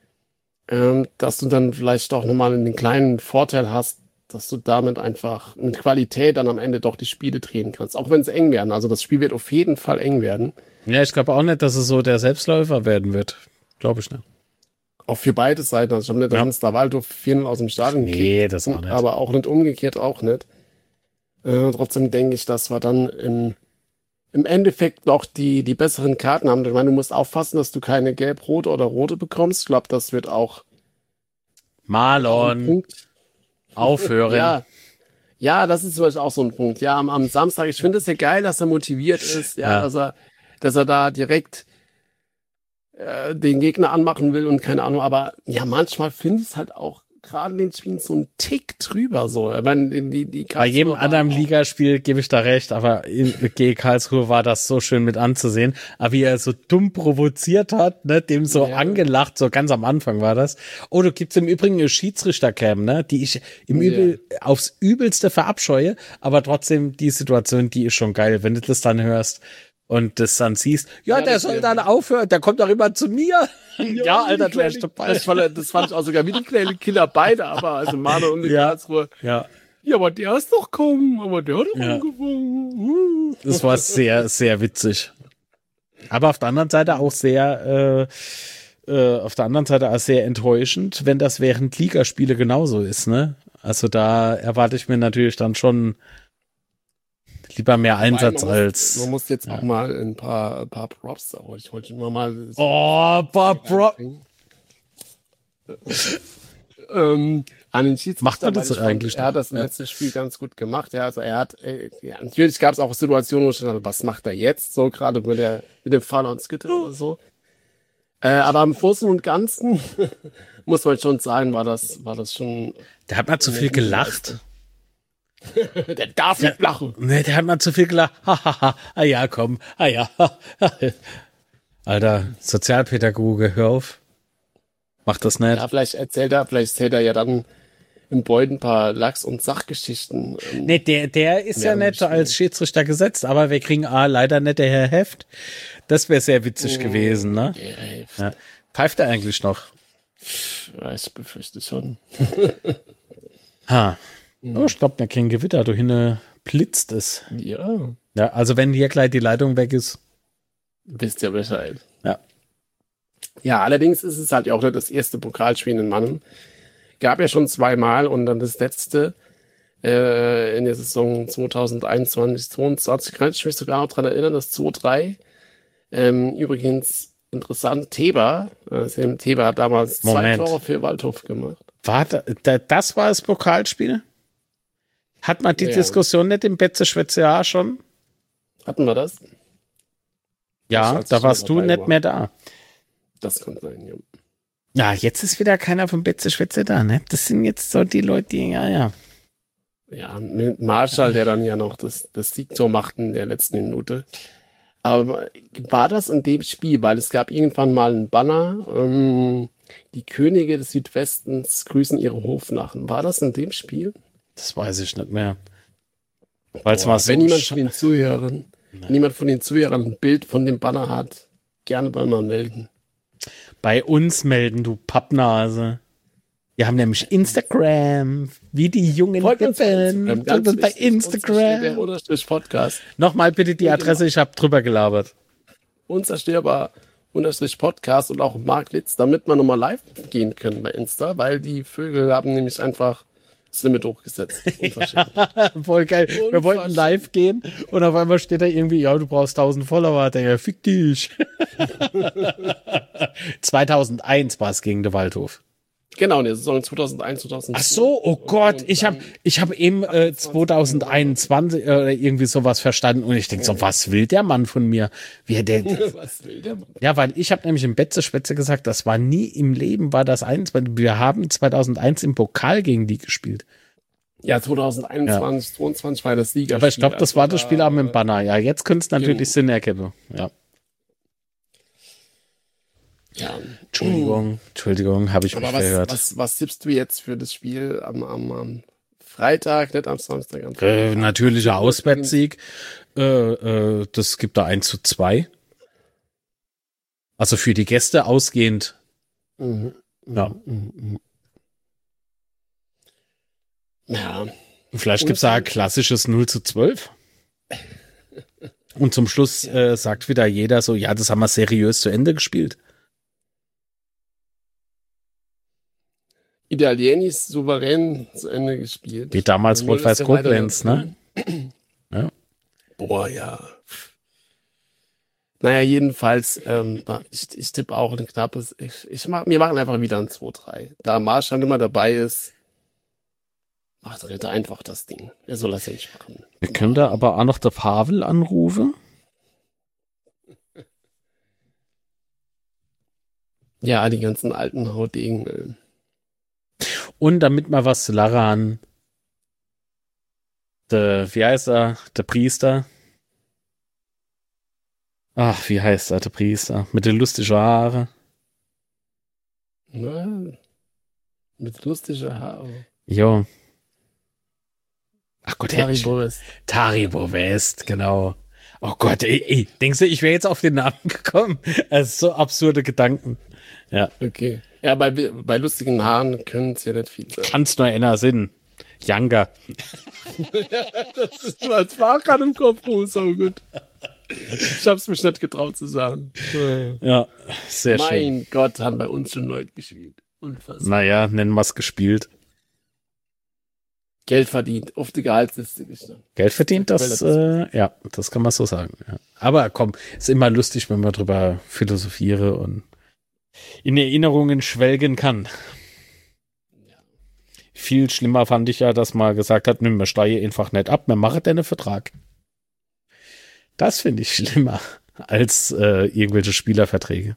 ähm, dass du dann vielleicht doch noch mal einen kleinen Vorteil hast, dass du damit einfach mit Qualität dann am Ende doch die Spiele drehen kannst, auch wenn es eng werden. Also das Spiel wird auf jeden Fall eng werden. Ja, ich glaube auch nicht, dass es so der Selbstläufer werden wird. Glaube ich nicht. Auch für beide Seiten. Also ich habe nicht, dass Ja. uns da Waldorf vier null aus dem Stadion Nee, das auch nicht. aber auch nicht umgekehrt, auch nicht. Äh, trotzdem denke ich, dass wir dann im, im Endeffekt noch die, die besseren Karten haben. Ich meine, du musst aufpassen, dass du keine gelb-rote oder rote bekommst. Ich glaube, das wird auch ein Marlon, Punkt. aufhören. Ja. Ja, das ist zum Beispiel auch so ein Punkt. Ja, am, am Samstag, ich finde es ja geil, dass er motiviert ist, ja, Ja. dass er, dass er da direkt äh, den Gegner anmachen will und keine Ahnung, aber ja, manchmal finde ich es halt auch gerade in den Spielen so ein Tick drüber so. Ich meine, die, die, die Bei jedem Karlsruhe anderen war auch- Ligaspiel gebe ich da recht, aber in, gegen Karlsruhe war das so schön mit anzusehen. Aber wie er so dumm provoziert hat, ne, dem so Ja. angelacht, so ganz am Anfang war das. Oh, du gibt's im Übrigen eine Schiedsrichtercam, ne, die ich im Ja. Übel aufs Übelste verabscheue, aber trotzdem die Situation, die ist schon geil, wenn du das dann hörst und das dann siehst. Ja, Ja, der das soll wär- dann aufhören, der kommt doch immer zu mir. Ja, Alter, du wärst dabei. Das fand, das fand ich auch sogar wie die kleinen Kinder beide, aber also Manu und die Ja. Karlsruhe. Ja. Ja, aber der ist doch kommen, aber der hat doch Ja. angefangen. Uh. Das war sehr, sehr witzig. Aber auf der anderen Seite auch sehr, äh, äh, auf der anderen Seite auch sehr enttäuschend, wenn das während Ligaspiele genauso ist, ne? Also da erwarte ich mir natürlich dann schon lieber mehr Einsatz Wobei, man als. Muss, man muss jetzt ja. auch mal ein paar, ein paar Props, aber ich wollte immer mal. Oh, Bob, ähm, an den Schiedsrichter. Macht er das weil ich fand, eigentlich Er hat noch? das im Ja. letzten Spiel ganz gut gemacht. Ja, also er hat, äh, ja, natürlich gab es auch Situationen, wo ich dachte, was macht er jetzt? So gerade mit der, mit dem Fall on Skitter oder so. Äh, aber im Großen und Ganzen muss man schon sagen, war das, war das schon. Der hat mal zu viel gelacht. Der darf nicht lachen. Nee, der hat mal zu viel gelacht. Hahaha. Ah ja, komm. Ah ja. Alter, Sozialpädagoge, hör auf. Macht das nicht. Ja, vielleicht erzählt er, vielleicht erzählt er ja dann im Beut ein paar Lachs- und Sachgeschichten. Ähm, Nee, der, der ist ja während nicht dem Spiel. als Schiedsrichter gesetzt, aber wir kriegen A, leider nicht der Herr Heft. Das wäre sehr witzig Oh, gewesen, ne? der Heft. Ja. Pfeift er eigentlich noch? Ja, ich befürchte schon. Ha. Oh, ich glaube, wir kriegen Gewitter. Da hinten blitzt es. Ja, Ja, also wenn hier gleich die Leitung weg ist. wisst ihr Bescheid. Ja. Ja, allerdings ist es halt auch nicht das erste Pokalspiel in Mannheim. Gab ja schon zweimal und dann das letzte äh, in der Saison zweitausendeinundzwanzig, zweiundzwanzig, kann ich mich sogar noch dran erinnern, das zwei drei. Ähm, übrigens interessant, Theba, äh, Sam Theba hat damals Moment. zwei Tore für Waldhof gemacht. Warte, da, das war das Pokalspiel? Hat man die Ja. Diskussion nicht im Betze-Schwätze schon? Hatten wir das? Ja, als da ich warst noch du dabei nicht war. mehr da. Das kann sein, ja. Ja, jetzt ist wieder keiner vom Betze-Schwätze da, ne? Das sind jetzt so die Leute, die, ja, ja. Ja, mit Marschall, der dann ja noch das, das Siegtor machte in der letzten Minute. Aber war das in dem Spiel? Weil es gab irgendwann mal einen Banner, ähm, die Könige des Südwestens grüßen ihre Hofnarren. War das in dem Spiel? Das weiß ich nicht mehr. Weil es Boah, war so wenn jemand sch- von den Zuhörern, wenn jemand von den Zuhörern ein Bild von dem Banner hat, gerne bei mir melden. bei uns melden, du Pappnase. Wir haben nämlich Instagram, wie die jungen Folgt uns bei Hippen. Instagram, ganz Folgt uns bei wichtig, uns steht der Instagram. Unterstrich Podcast. Nochmal bitte die Adresse, ich habe drüber gelabert. Unzerstörbar Unterstrich Podcast und auch Mark Litz, damit wir nochmal live gehen können bei Insta, weil die Vögel haben nämlich einfach das Limit hochgesetzt. Unverschämt. Voll geil. Wir wollten live gehen und auf einmal steht da irgendwie, ja, du brauchst tausend Follower. Der ja, fick dich. zweitausendeins war es gegen den Waldhof. Genau, in der Saison zweitausendeins, zweitausendzwei. Ach so, oh Gott, ich habe ich hab eben äh, zweitausendeinundzwanzig äh, irgendwie sowas verstanden und ich denk so, was will der Mann von mir? Wie der, Was will der Mann? ja, weil ich habe nämlich im Betze-Schwätze gesagt, das war nie im Leben, war das einundzwanzig. Wir haben zweitausendeins im Pokal gegen die gespielt. Ja, zweitausendeinundzwanzig, zweiundzwanzig war das Siegerspiel. Aber ich glaube, das also war das Spiel da- auch mit dem Banner. Ja, jetzt könnte es natürlich Genau. Sinn ergeben. Ja. Ja. Entschuldigung, Entschuldigung, habe ich mich Aber was, verhört. was, was tippst du jetzt für das Spiel am, am, am Freitag, nicht am Samstag? Am Äh, Freitag? natürlicher Auswärtssieg. Äh, äh, das gibt da eins zu zwei. Also für die Gäste ausgehend. Mhm. Ja. Mhm. Mhm. Ja. Vielleicht gibt es da ein klassisches null zu zwölf. Und zum Schluss äh, sagt wieder jeder so, ja, das haben wir seriös zu Ende gespielt. Italienis souverän zu Ende gespielt. Wie damals Also, Rot-Weiß das ist ja Koblenz, weiter- ne? Ja. Boah, ja. Naja, jedenfalls, ähm, ich, ich tippe auch ein knappes. Ich, ich mach, wir machen einfach wieder ein zwei drei. Da Marschall immer dabei ist, macht Ritter einfach das Ding. Er soll das ja nicht machen. Wir können da aber auch noch der Pavel anrufen. Ja, die ganzen alten Haudegen. äh. Und damit mal was zu Laran. Der, wie heißt er? Der Priester. Ach, wie heißt er, der Priester? Mit den lustigen Haare. Na, mit lustiger Haare. Jo. Ach Gott, Terry Tari Boris. Taribo West, genau. Oh Gott, ey, ey, denkst du, ich wäre jetzt auf den Namen gekommen? Das ist so absurde Gedanken. Ja, Okay. Ja, bei, bei lustigen Haaren können es ja nicht viel sein. kannst nur einer Sinn. Younger. Das ist nur als Fahrrad im Kopf, oh, so gut. Ich hab's mich nicht getraut zu sagen. Ja, sehr schön. Mein Gott, haben bei uns schon Leute gespielt. Unfassbar. Naja, nennen wir es gespielt. Geld verdient, auf die Gehaltsliste gestanden. Geld verdient, das, äh, ja, das kann man so sagen. Ja. Aber komm, ist immer lustig, wenn man drüber philosophiere und in Erinnerungen schwelgen kann. Viel schlimmer fand ich ja, dass man gesagt hat, nimm, wir steigen einfach nicht ab, wir machen den Vertrag. Das finde ich schlimmer als äh, irgendwelche Spielerverträge.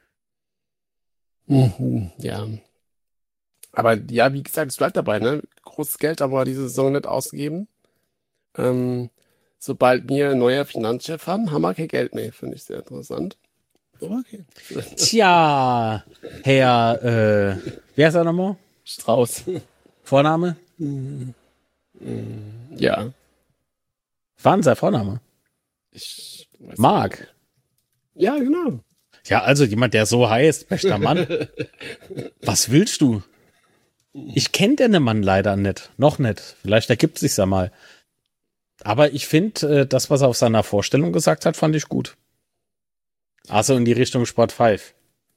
Mhm, ja. Aber ja, wie gesagt, es bleibt dabei, ne? Großes Geld haben wir diese Saison nicht ausgegeben. Ähm, sobald wir ein neuer Finanzchef haben, haben wir kein Geld mehr, finde ich sehr interessant. Okay. Tja, Herr, äh, wer ist er nochmal? Strauß. Vorname? Ja. Wann sein Vorname? Ich weiß Marc. nicht. Ja, genau. Ja, also jemand, der so heißt, bester Mann. Was willst du? Ich kenne den Mann leider nicht. Noch nicht. Vielleicht ergibt sich's ja mal. Aber ich finde, äh, das, was er auf seiner Vorstellung gesagt hat, fand ich gut. Also in die Richtung Sport fünf.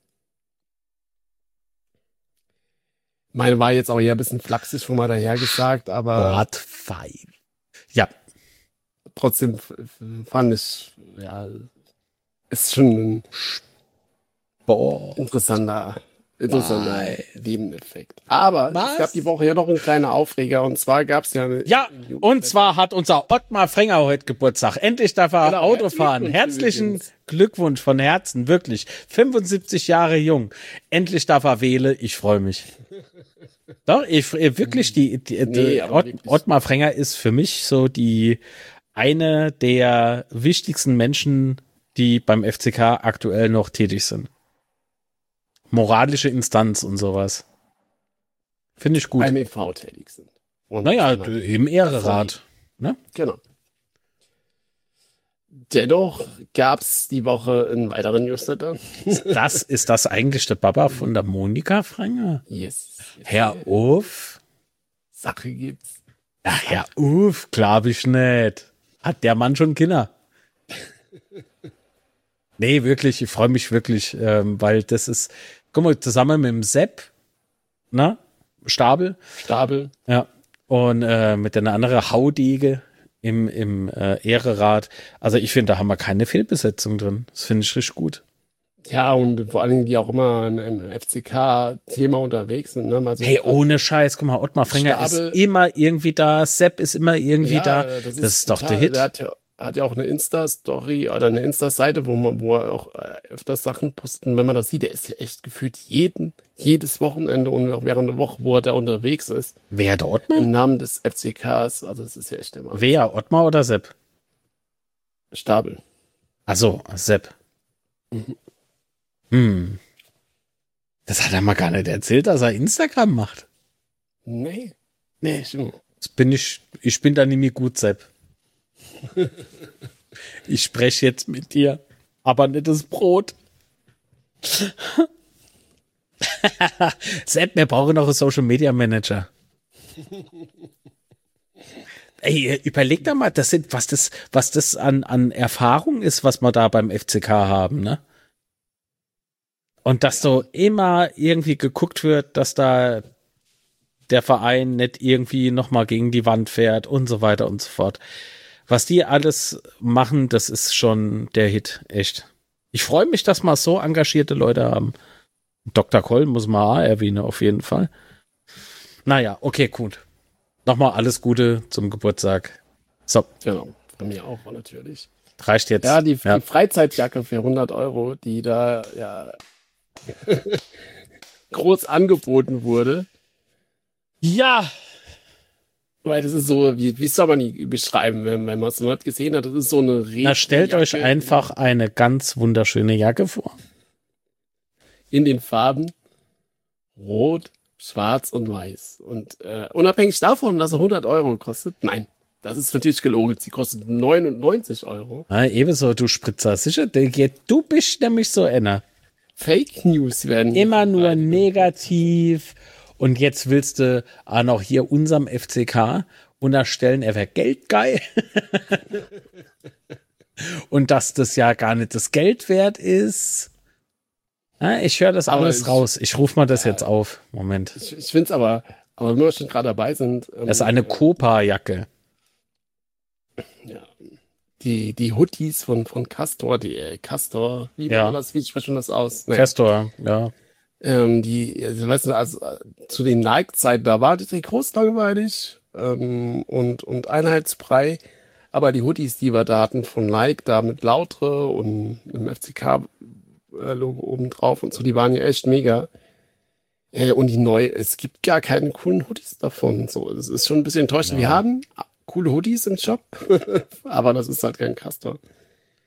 Meine war jetzt auch eher ein bisschen flachsig schon mal daher gesagt, aber Sport fünf. Ja. trotzdem f- f- fand ich, ja, ist schon ein Boah. interessanter, interessanter Nein. Nebeneffekt. Aber Was? es gab die Woche ja noch einen kleinen Aufreger und zwar gab es ja eine Ja, und zwar hat unser Ottmar Frenger heute Geburtstag. Endlich darf er Genau, Auto herzlichen fahren. Glückwunsch Herzlichen übrigens. Glückwunsch von Herzen, wirklich. fünfundsiebzig Jahre jung. Endlich darf er wählen. Ich freue mich. Doch, ich äh, wirklich die, die, Nee, die aber Ott, wirklich. Ottmar Frenger ist für mich so die eine der wichtigsten Menschen, die beim F C K aktuell noch tätig sind. Moralische Instanz und sowas. Finde ich gut. beim E V tätig sind. Und Naja, genau. im Ehrerat. Ne? Genau. Dennoch gab es die Woche einen weiteren Newsletter. Das ist das eigentlich der Papa von der Monika Frenger? Yes. Herr Uff? Sache gibt's. Ja, Herr Uff, glaub ich nicht. Hat der Mann schon Kinder? Nee, wirklich, ich freue mich wirklich, ähm, weil das ist, guck mal, zusammen mit dem Sepp, ne? Stabel, Stabel. ja, und äh, mit einer anderen Haudege im, im äh, Ehrerat. Also ich finde, da haben wir keine Fehlbesetzung drin. Das finde ich richtig gut. Ja, und vor allen Dingen, die auch immer im F C K-Thema unterwegs sind. Ne? Mal so Hey, ohne Scheiß, guck mal, Ottmar Frenger Stabel- ist immer irgendwie da, Sepp ist immer irgendwie Ja, da. das Das ist, ist, doch total- der Hit. Der hat ja, hat ja auch eine Insta-Story oder eine Insta-Seite, wo man, wo er auch äh, öfters Sachen posten. Wenn man das sieht, der ist ja echt gefühlt jeden, jedes Wochenende und auch während der Woche, wo er da unterwegs ist, Wer, der Ottmar? im Namen des F C Ks. Also das ist ja echt immer Wer, Ottmar oder Sepp? Stabel. Ach so, Sepp. Mhm. Hm. Das hat er mal gar nicht erzählt, dass er Instagram macht. Nee. Nee, stimmt. Das bin ich, ich bin da nämlich gut, Sepp. Ich spreche jetzt mit dir, aber nicht das Brot. Sepp, wir brauchen noch einen Social Media Manager. Ey, überleg doch mal, das sind, was das, was das an, an Erfahrung ist, was wir da beim F C K haben, ne? Und dass so immer irgendwie geguckt wird, dass da der Verein nicht irgendwie nochmal gegen die Wand fährt und so weiter und so fort. Was die alles machen, das ist schon der Hit, echt. Ich freue mich, dass wir so engagierte Leute haben. Doktor Koll muss man auch erwähnen, auf jeden Fall. Naja, okay, gut. Nochmal alles Gute zum Geburtstag. So, Genau. Von mir auch natürlich. reicht jetzt. Ja, die, Ja. die Freizeitjacke für hundert Euro, die da ja groß angeboten wurde. ja. Weil das ist so, wie, wie soll man die beschreiben, wenn, wenn man es noch nicht gesehen hat? Das ist so eine Na, stellt euch Regenjacke einfach eine ganz wunderschöne Jacke vor. in den Farben Rot, Schwarz und Weiß. Und äh, unabhängig davon, dass er hundert Euro kostet, nein, das ist natürlich gelogen. Sie kostet neunundneunzig Euro. Na, ebenso, du Spritzer. Sicher, du bist nämlich so einer. Fake News werden Immer nur negativ. Und jetzt willst du auch noch hier unserem F C K unterstellen, er wäre geldgeil. Und dass das ja gar nicht das Geld wert ist. Ja, ich höre das Aber alles ich- raus. Ich rufe mal das jetzt auf. Moment. Ich, ich finde es aber, aber wenn wir schon gerade dabei sind, ähm, Das ist eine Copa-Jacke. ja, die, die Hoodies von, von Castor, die äh, Castor, wie, Ja. ja. das, wie spricht man das aus? Nee. Castor, ja. Ähm, die, also, weißt du, also äh, zu den Nike-Zeiten, da war die Trikots langweilig ähm, und, und Einheitsbrei. Aber die Hoodies, die wir da hatten von Nike, da mit Lautre und einem F C K-Logo oben drauf und so, die waren ja echt mega. Äh, und die neu, es gibt gar keine coolen Hoodies davon. So, das ist schon ein bisschen enttäuschend. Ja. Wir haben coole Hoodies im Shop, aber das ist halt kein Castor.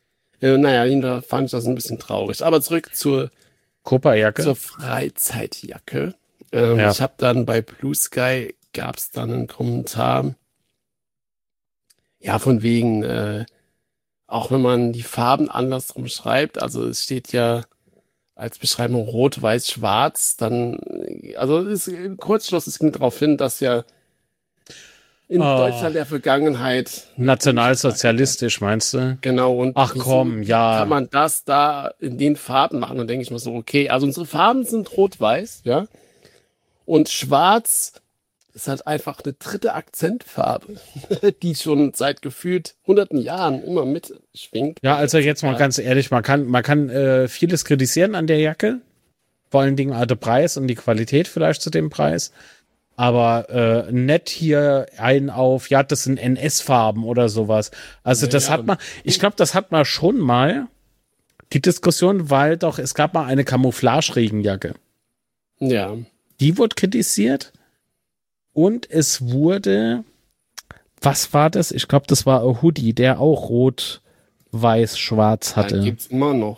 Äh, naja, jedenfalls fand ich das ein bisschen traurig. Aber zurück zur, Copa-Jacke. zur Freizeitjacke. Ähm, Ja. Ich habe dann bei Blue Sky gab es dann einen Kommentar. Ja, von wegen, äh, auch wenn man die Farben andersrum schreibt, also es steht ja als Beschreibung rot, weiß, schwarz, dann, also es ist, im Kurzschluss, es ging darauf hin, dass ja in Oh. Deutschland der Vergangenheit Nationalsozialistisch, meinst du? genau und Ach wieso komm, ja. kann man das da in den Farben machen? Und denke ich mir so, okay, also unsere Farben sind rot-weiß, ja, und schwarz ist halt einfach eine dritte Akzentfarbe, die schon seit gefühlt hunderten Jahren immer mitschwingt. Ja, also jetzt mal ganz ehrlich, man kann, man kann äh, vieles kritisieren an der Jacke. Vor allen Dingen der Preis und die Qualität vielleicht zu dem Preis. Aber äh, nett hier ein auf, ja, das sind N S-Farben oder sowas. Also Ja, das ja. hat man, ich glaube, das hat man schon mal, die Diskussion, weil doch, es gab mal eine Camouflage-Regenjacke. Ja, Die wurde kritisiert und es wurde, was war das? Ich glaube, das war ein Hoodie, der auch rot, weiß, schwarz dann hatte. gibt's immer noch.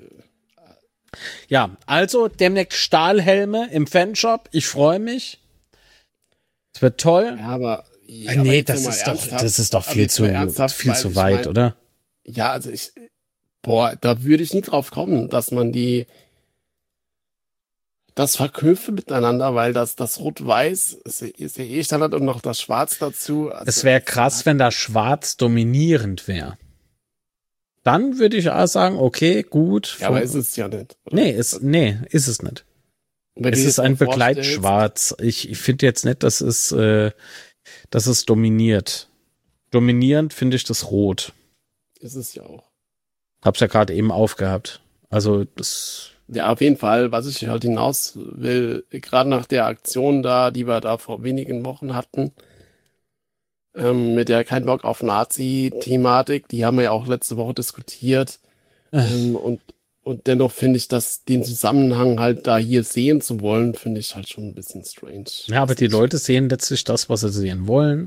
Ja, also demnächst Stahlhelme im Fanshop. Ich freue mich. Es wird toll. Ja, aber, ja, Äh, aber nee, jetzt das mal ist doch, ernsthaft. das ist doch Also viel jetzt zu, mal ernsthaft, viel weil zu ich weit, mein- oder? Ja, also ich, boah, da würde ich nie drauf kommen, dass man die, das verknüpfe miteinander, weil das, das Rot-Weiß ist, ja- ist ja eh Standard und noch das Schwarz dazu. Also, Es wäre krass, wenn da schwarz dominierend wäre. Dann würde ich auch sagen, okay, gut. Ja, aber ist es ja nicht. oder? nee, ist, nee, ist es nicht. Und wenn du Es dir ist das ein mal vorstellst- Begleitschwarz. Ich, ich finde jetzt nicht, dass es, äh, dass es dominiert. Dominierend finde ich das Rot. Ist es ja auch. Hab's ja gerade eben aufgehabt. Also das, Ja, auf jeden Fall, was ich halt hinaus will, gerade nach der Aktion da, die wir da vor wenigen Wochen hatten, ähm, mit der Kein Bock auf Nazi-Thematik, die haben wir ja auch letzte Woche diskutiert. Ähm, und, und dennoch finde ich, dass den Zusammenhang halt da hier sehen zu wollen, finde ich halt schon ein bisschen strange. ja, aber die Leute sehen letztlich das, was sie sehen wollen.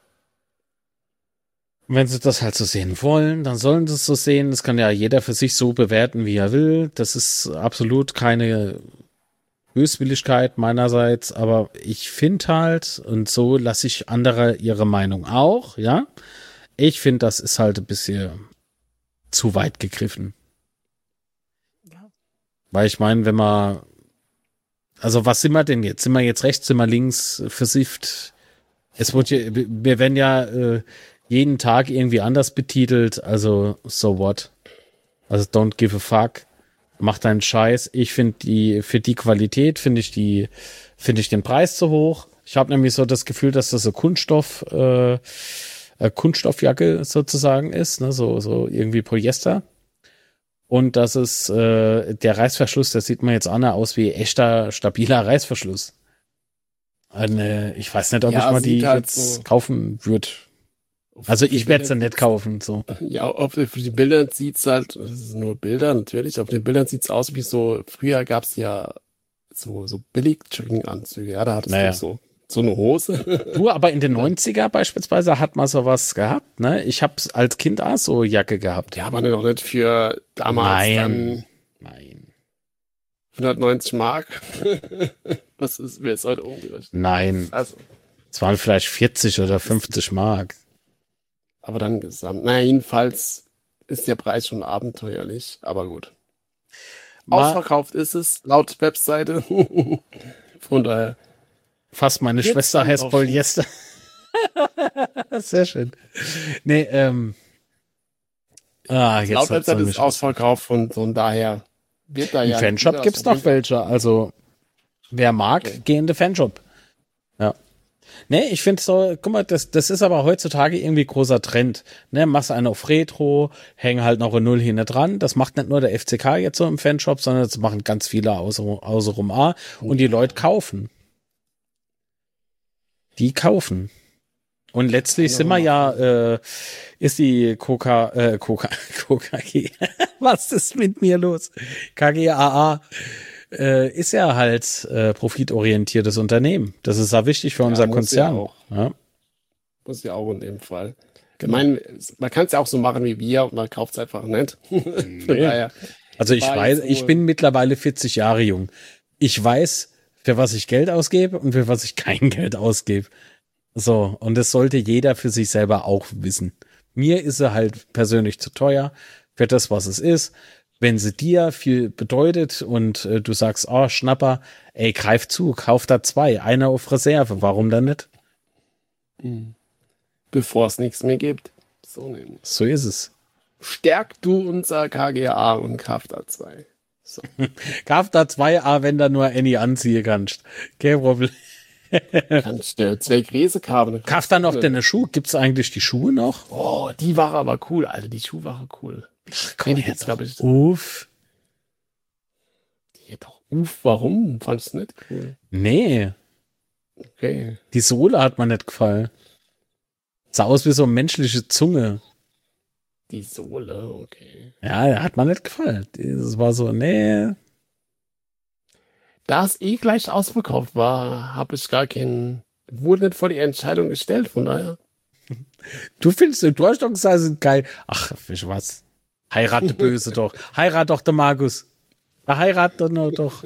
Und wenn sie das halt so sehen wollen, dann sollen sie es so sehen. Das kann ja jeder für sich so bewerten, wie er will. Das ist absolut keine Böswilligkeit meinerseits, aber ich finde halt, und so lasse ich andere ihre Meinung auch, ja. Ich finde, das ist halt ein bisschen zu weit gegriffen. Weil ich meine, wenn man, also was sind wir denn jetzt? Sind wir jetzt rechts, sind wir links, versifft? Es wird ja, wir werden ja äh, jeden Tag irgendwie anders betitelt, also so what? Also don't give a fuck. Mach deinen Scheiß. Ich finde die, für die Qualität finde ich die, finde ich den Preis zu hoch. Ich habe nämlich so das Gefühl, dass das so Kunststoff, äh, äh, Kunststoffjacke sozusagen ist, ne, so, so irgendwie Polyester. Und das ist, äh, der Reißverschluss, das sieht man jetzt auch aus wie echter, stabiler Reißverschluss. Eine, ich weiß nicht, ob Ja, ich mal die sieht halt jetzt so- kaufen würde. Also ich werde sie nicht kaufen, so. Ja, auf den- für die Bilder sieht's halt, das ist nur Bilder natürlich, auf den Bildern sieht's aus wie so, früher gab's ja so, so billig Jogginganzüge, ja, da hattest Naja. du so, so eine Hose. Du, aber in den neunziger beispielsweise hat man sowas gehabt, ne? Ich hab's als Kind auch so Jacke gehabt. Ja, aber noch nicht für damals Nein. dann Nein. hundertneunzig Mark. Was ist mir jetzt heute umgerechnet? Nein. Also, Es waren vielleicht vierzig oder fünfzig Mark. aber dann gesamt. Naja, jedenfalls ist der Preis schon abenteuerlich, aber gut. Mal Ausverkauft ist es, laut Webseite. Von daher. fast meine Jetzt Schwester kommt heißt auf- Polyester. Sehr schön. Nee, ähm. Ah, jetzt Laut hat's Webseite mich- ist ausverkauft und von daher wird da Im ja. Fanshop wieder gibt's was noch welche. Also, wer mag, Okay. geh in den Fanshop. Ja. Nee, ich finde so, guck mal, das, das ist aber heutzutage irgendwie großer Trend. Ne, machst einen auf Retro, häng halt noch eine Null hinten dran. Das macht nicht nur der F C K jetzt so im Fanshop, sondern das machen ganz viele außer, außenrum A. Und die Leute kaufen. Die kaufen. Und letztlich sind wir ja, äh, ist die Coca, äh, Coca, Coca G. Was ist mit mir los? K G A A äh, ist ja halt äh, profitorientiertes Unternehmen. Das ist ja wichtig für Ja, unseren muss ja Konzern. auch. Ja. Muss ja auch in dem Fall. Gemein, man kann es ja auch so machen wie wir und man kauft es einfach nicht. Von daher, Also ich war weiß, jetzt ich so- bin mittlerweile vierzig Jahre jung. Ich weiß, für was ich Geld ausgebe und für was ich kein Geld ausgebe. So, und das sollte jeder für sich selber auch wissen. Mir ist sie halt persönlich zu teuer für das, was es ist. Wenn sie dir viel bedeutet und äh, du sagst, oh, Schnapper, ey, greif zu, kauf da zwei, einer auf Reserve, warum dann nicht? bevor es nichts mehr gibt. So nämlich. So ist es. Stärk du unser K G A und Kraft A zwei. So. Kauf da zwei A, wenn da nur Annie anziehen kannst. Kein Problem. Kannst du zwei Gräse haben. Kauf da noch deine Schuhe. Gibt's eigentlich die Schuhe noch? Oh, die war aber cool, Alter. Die Schuhe waren cool. Komm die her gibt's, glaube ich. Uff. Die doch. Uff, warum? Fandest du nicht cool? Nee, Okay. die Sohle hat mir nicht gefallen. Sah aus wie so eine menschliche Zunge. Die Sohle, okay. Ja, hat mir nicht gefallen. Das war so, nee. Da es eh gleich ausverkauft war, habe ich gar keinen. Wurde nicht vor die Entscheidung gestellt, von daher. Du findest, du hast doch gesagt, sie sind geil. Ach, fisch was. Heirate böse doch. Heirat doch der Markus. Heirat doch nur doch.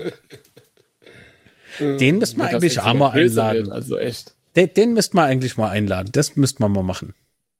Den müssten wir Dass eigentlich das auch mal böse einladen. wird, Also echt. Den, den müssten wir eigentlich mal einladen. Das müssten wir mal machen.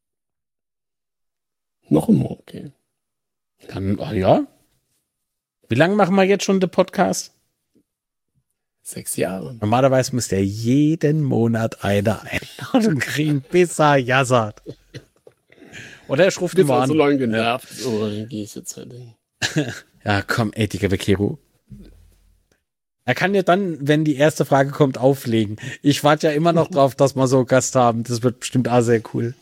Noch einmal, okay. Dann, oh ja. Wie lange machen wir jetzt schon den Podcast? Sechs Jahre. Normalerweise müsste er jeden Monat einer Einladung kriegen, bis er ja sagt. Oder er ruft Bist ihn mal halt so an. lange genervt. So, dann gehe ich jetzt halt hin. Ja, komm, ey, Digga, Bekero. Er kann ja dann, wenn die erste Frage kommt, auflegen. Ich warte ja immer noch drauf, dass wir so einen Gast haben. Das wird bestimmt auch sehr cool.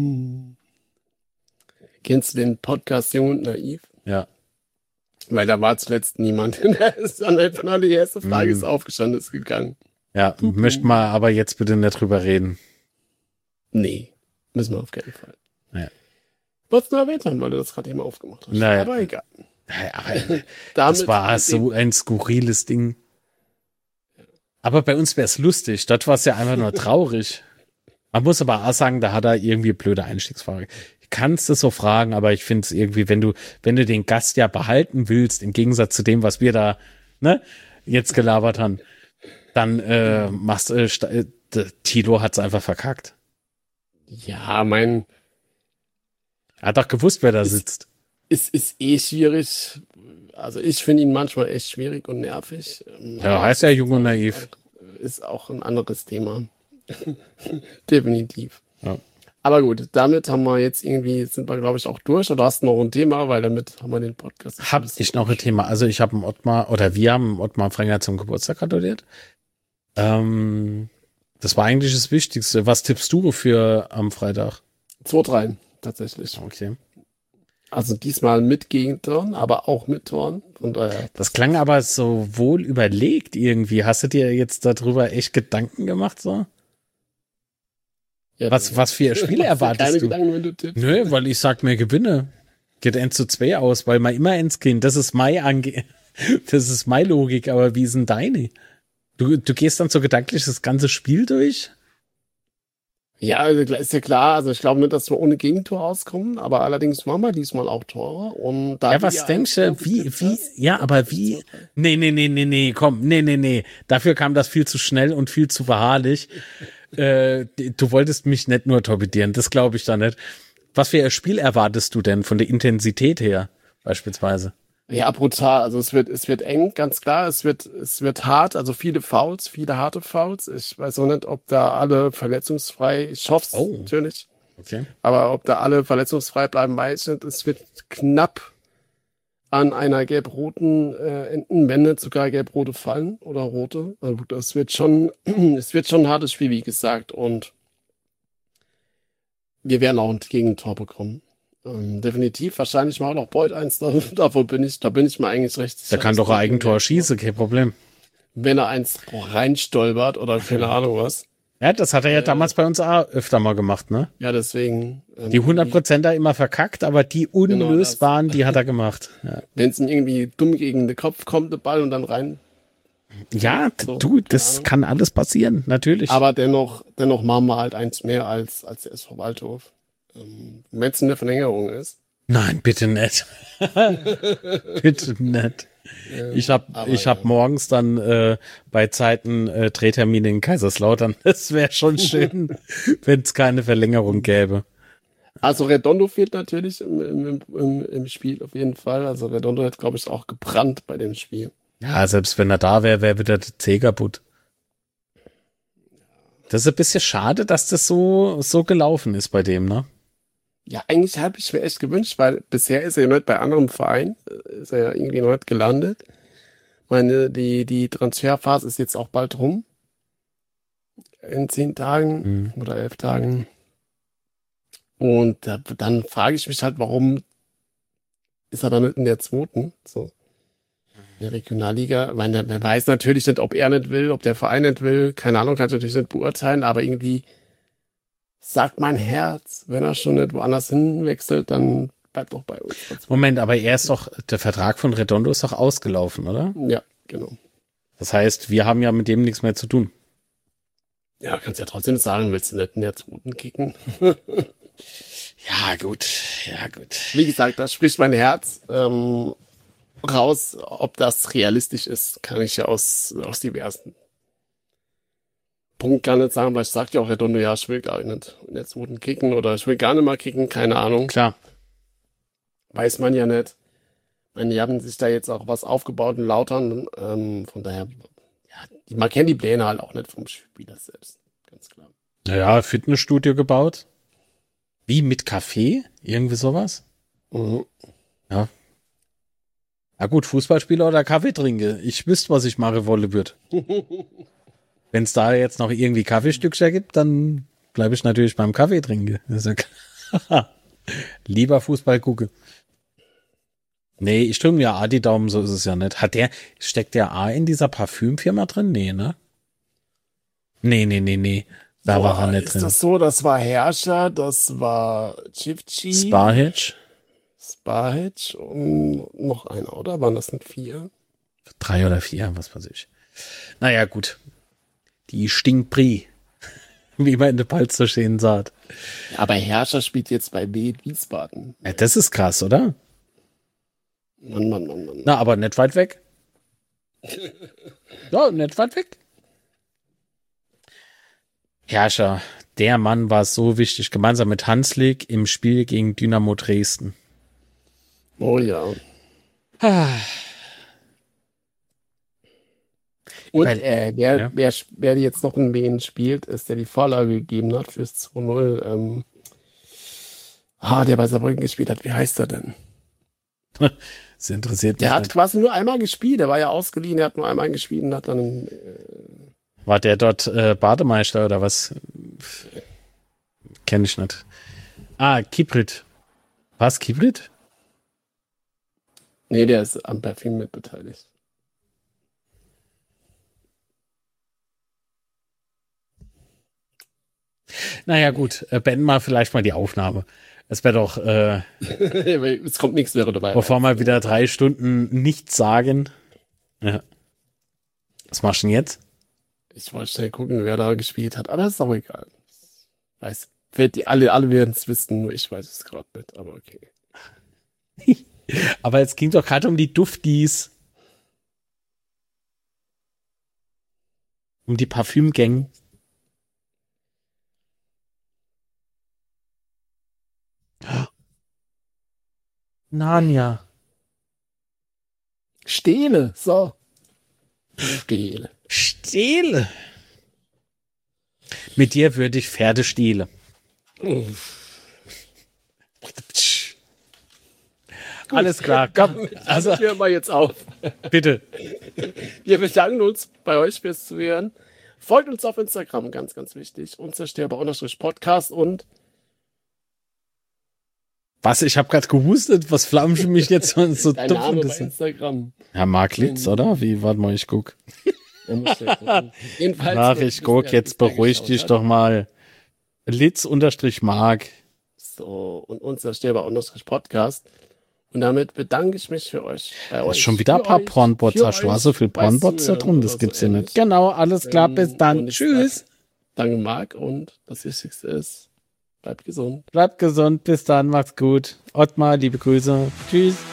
Kennst du den Podcast Jung und Naiv? Ja. Weil da war zuletzt niemand. Der ist dann einfach nur die erste Frage Mhm. ist aufgestanden, ist gegangen. Ja, möchten wir aber jetzt bitte nicht drüber reden. Nee, müssen wir auf keinen Fall. Ja. Wolltest du nur erwähnt haben, weil du das gerade eben aufgemacht hast. Naja. Aber egal. Ja, aber Damit das war so ein skurriles Ding. Aber bei uns wäre es lustig. Dort war es ja einfach nur traurig. Man muss aber auch sagen, da hat er irgendwie blöde Einstiegsfrage. Kannst du so fragen, aber ich finde es irgendwie, wenn du, wenn du den Gast ja behalten willst, im Gegensatz zu dem, was wir da, ne, jetzt gelabert haben, dann äh, machst äh, sta- äh, Tilo hat's einfach verkackt. Ja, mein, Er hat doch gewusst, wer da sitzt. es ist eh schwierig. Also ich finde ihn manchmal echt schwierig und nervig. Ähm, Ja, heißt ja jung und naiv. Ist auch ein anderes Thema. Definitiv. Ja. Aber gut, damit haben wir jetzt irgendwie, sind wir glaube ich auch durch. Oder hast du noch ein Thema, weil damit haben wir den Podcast. Hab ich noch ein Thema. Also ich habe Ottmar, oder wir haben Ottmar Frenger zum Geburtstag gratuliert. Ähm, das war eigentlich das Wichtigste. Was tippst du für am Freitag? zwei drei tatsächlich. Okay. Also diesmal mit Gegentoren, aber auch mit Toren. Von daher. Das klang aber so wohl überlegt irgendwie. Hast du dir jetzt darüber echt Gedanken gemacht so? Ja, Was, was für Spiele erwartest keine du? Gedanken, wenn du tippst. Nö, weil ich sag mir Gewinne. Geht eins zu zwei aus, weil man immer eins gehen. Das ist meine Ange das ist meine Logik, aber wie ist denn deine? Du, du gehst dann so gedanklich das ganze Spiel durch? Ja, also ist ja klar. Also ich glaube nicht, dass wir ohne Gegentor auskommen, aber allerdings machen wir diesmal auch Tore. Und da Ja, was denkst du, wie, wie, ja, aber wie, nee, nee, nee, nee, nee, komm, nee, nee, nee, dafür kam das viel zu schnell und viel zu beharrlich. äh, du wolltest mich nicht nur torpedieren, das glaube ich da nicht. Was für ein Spiel erwartest du denn von der Intensität her, beispielsweise? Ja, brutal. Also es wird, es wird eng, ganz klar. Es wird, es wird hart. Also viele Fouls, viele harte Fouls. Ich weiß auch nicht, ob da alle verletzungsfrei, ich hoffe es Oh. natürlich, Okay. aber ob da alle verletzungsfrei bleiben, weiß ich nicht. Es wird knapp an einer gelb-roten äh, enden, wenn nicht sogar gelb-rote fallen oder rote. Also das wird schon, es wird schon ein hartes Spiel, wie gesagt. Und wir werden auch ein Gegentor bekommen. Ähm, definitiv. Wahrscheinlich mal auch noch Beut eins. Da, davon bin ich, da bin ich mir eigentlich recht sicher. Da kann doch ein Eigentor schießen, kein Problem. Wenn er eins reinstolpert oder keine Ahnung was. Ja, das hat er ja damals bei uns auch öfter mal gemacht, ne? Ja, deswegen. Ähm, Die hundert Prozent da immer verkackt, aber die unlösbaren, die hat er gemacht. Ja, Wenn es ihm irgendwie dumm gegen den Kopf kommt, der Ball und dann rein. ja So, du, keine das Ahnung. kann alles passieren, natürlich. Aber dennoch, dennoch machen wir halt eins mehr als, als der S V Waldhof. Ähm, wenn es eine Verlängerung ist. Nein, bitte nicht. Bitte nicht. Ähm, Ich habe aber ich ja. hab morgens dann äh, bei Zeiten äh, Drehtermine in Kaiserslautern. Das wäre schon schön, wenn es keine Verlängerung gäbe. Also Redondo fehlt natürlich im, im, im, im Spiel auf jeden Fall. Also Redondo hat, glaube ich, auch gebrannt bei dem Spiel. Ja, selbst wenn er da wäre, wäre wieder der Zeh kaputt. Das ist ein bisschen schade, dass das so, so gelaufen ist bei dem, ne? Ja, eigentlich habe ich mir echt gewünscht, weil bisher ist er ja nicht bei anderem Verein, äh, ist er ja irgendwie noch nicht gelandet. Meine, die, die Transferphase ist jetzt auch bald rum. In zehn Tagen Mhm. oder elf Tagen. Und da, dann frage ich mich halt, warum ist er dann nicht in der zweiten? So, in der Regionalliga. Ich meine, man weiß natürlich nicht, ob er nicht will, ob der Verein nicht will. Keine Ahnung, kann ich natürlich nicht beurteilen, aber irgendwie sagt mein Herz, wenn er schon nicht woanders hinwechselt, dann bleibt doch bei uns. Moment, aber er ist doch, der Vertrag von Redondo ist doch ausgelaufen, oder? Ja, genau. Das heißt, wir haben ja mit dem nichts mehr zu tun. Ja, kannst ja trotzdem sagen, willst du nicht in der zweiten kicken? Ja, gut, ja, gut. Wie gesagt, da spricht mein Herz ähm, raus. Ob das realistisch ist, kann ich ja aus, aus diversen Punkten gar nicht sagen. Vielleicht sagt ja auch Redondo, ja, ich will gar nicht in der zweiten kicken oder ich will gar nicht mal kicken, keine Ahnung. Klar. Weiß man ja nicht. Ich meine, die haben sich da jetzt auch was aufgebaut in Lautern. Ähm, von daher, ja, die, man kennt die Pläne halt auch nicht vom Spieler selbst. Ganz klar. Naja, Fitnessstudio gebaut. Wie mit Café? Irgendwie sowas? Mhm. Ja. Na gut, Fußballspieler oder Kaffee trinke. Ich wüsste, was ich machen wollen würde. Wenn es da jetzt noch irgendwie Kaffeestückchen gibt, dann bleibe ich natürlich beim Kaffee trinken. Also, lieber Fußball gucke. Nee, ich drücke mir A die Daumen, so ist es ja nicht. Hat der, steckt der A in dieser Parfümfirma drin? Nee, ne? Nee, nee, nee, nee. Da Boah, war er nicht ist drin. das so? Das war Herrscher, das war Chivchi, Sparhitch? Sparhitch und noch einer, oder? Waren das nicht vier? Drei oder vier, was weiß ich. Naja, gut. Die Stinkbrie. Wie man in der Palz so schön sagt. Ja, aber Herrscher spielt jetzt bei W Wiesbaden. Ja, das ist krass, oder? Mann, Mann, Mann, Mann. Na, aber nicht weit weg. Ja, nicht weit weg. Herrscher, der Mann war so wichtig, gemeinsam mit Hanslik im Spiel gegen Dynamo Dresden. Oh ja. Ah, Und Weil- äh, wer, ja. wer, wer jetzt noch in Wen spielt, ist, der die Vorlage gegeben hat fürs zwei null. Ähm, ah, der bei Saarbrücken gespielt hat. Wie heißt er denn? Das interessiert mich Der hat nicht. quasi nur einmal gespielt. Der war ja ausgeliehen, der hat nur einmal gespielt und hat dann. Äh, War der dort äh, Bademeister oder was? Kenn ich nicht. Ah, Kiprit. Was, Kiprit? nee, der ist am Parfüm mit beteiligt. Naja, gut. Äh, beenden wir vielleicht mal die Aufnahme. Es wäre doch, äh, es kommt nichts mehr dabei. bevor wir wieder drei Stunden nichts sagen. Ja. Was machst du denn jetzt? Ich wollte schnell gucken, wer da gespielt hat, aber ist auch egal. Weiß, wird die, alle, alle werden es wissen, nur ich weiß es gerade nicht, aber okay. Aber es ging doch gerade um die Duftis. Um die Parfümgänge. Narnia. Stehle, so. Stehle. Stehle. Mit dir würde ich Pferde stehle. Alles klar, komm. Also, Hören wir jetzt auf. bitte. Wir bedanken uns bei euch fürs Zuhören. Folgt uns auf Instagram, ganz, ganz wichtig. Unzerstörbar-Podcast und Was, ich habe gerade gehustet. Was flammen mich jetzt so, so dein dumm? Name bei Das Instagram. ja, Mark Litz, oder? Wie, warte mal, ich guck. Jedenfalls, Ach, wir ich wissen guck, ja, jetzt bis der beruhig geschaut dich hat. doch mal. Litz unterstrich Mark. So, und Unzerstörbar-Podcast. Und damit bedanke ich mich für euch. Bei Da euch. ist schon wieder ein Für paar euch, Pornbots. für Hast du euch, so viel beim Pornbots da Zuhören drin? Das oder gibt's so ja ähnlich. nicht. Genau, alles klar, bis Ähm, dann. und ich Tschüss. Danke, Marc. Und das Wichtigste ist, Bleibt gesund. Bleibt gesund. Bis dann. Macht's gut. Ottmar, liebe Grüße. Tschüss.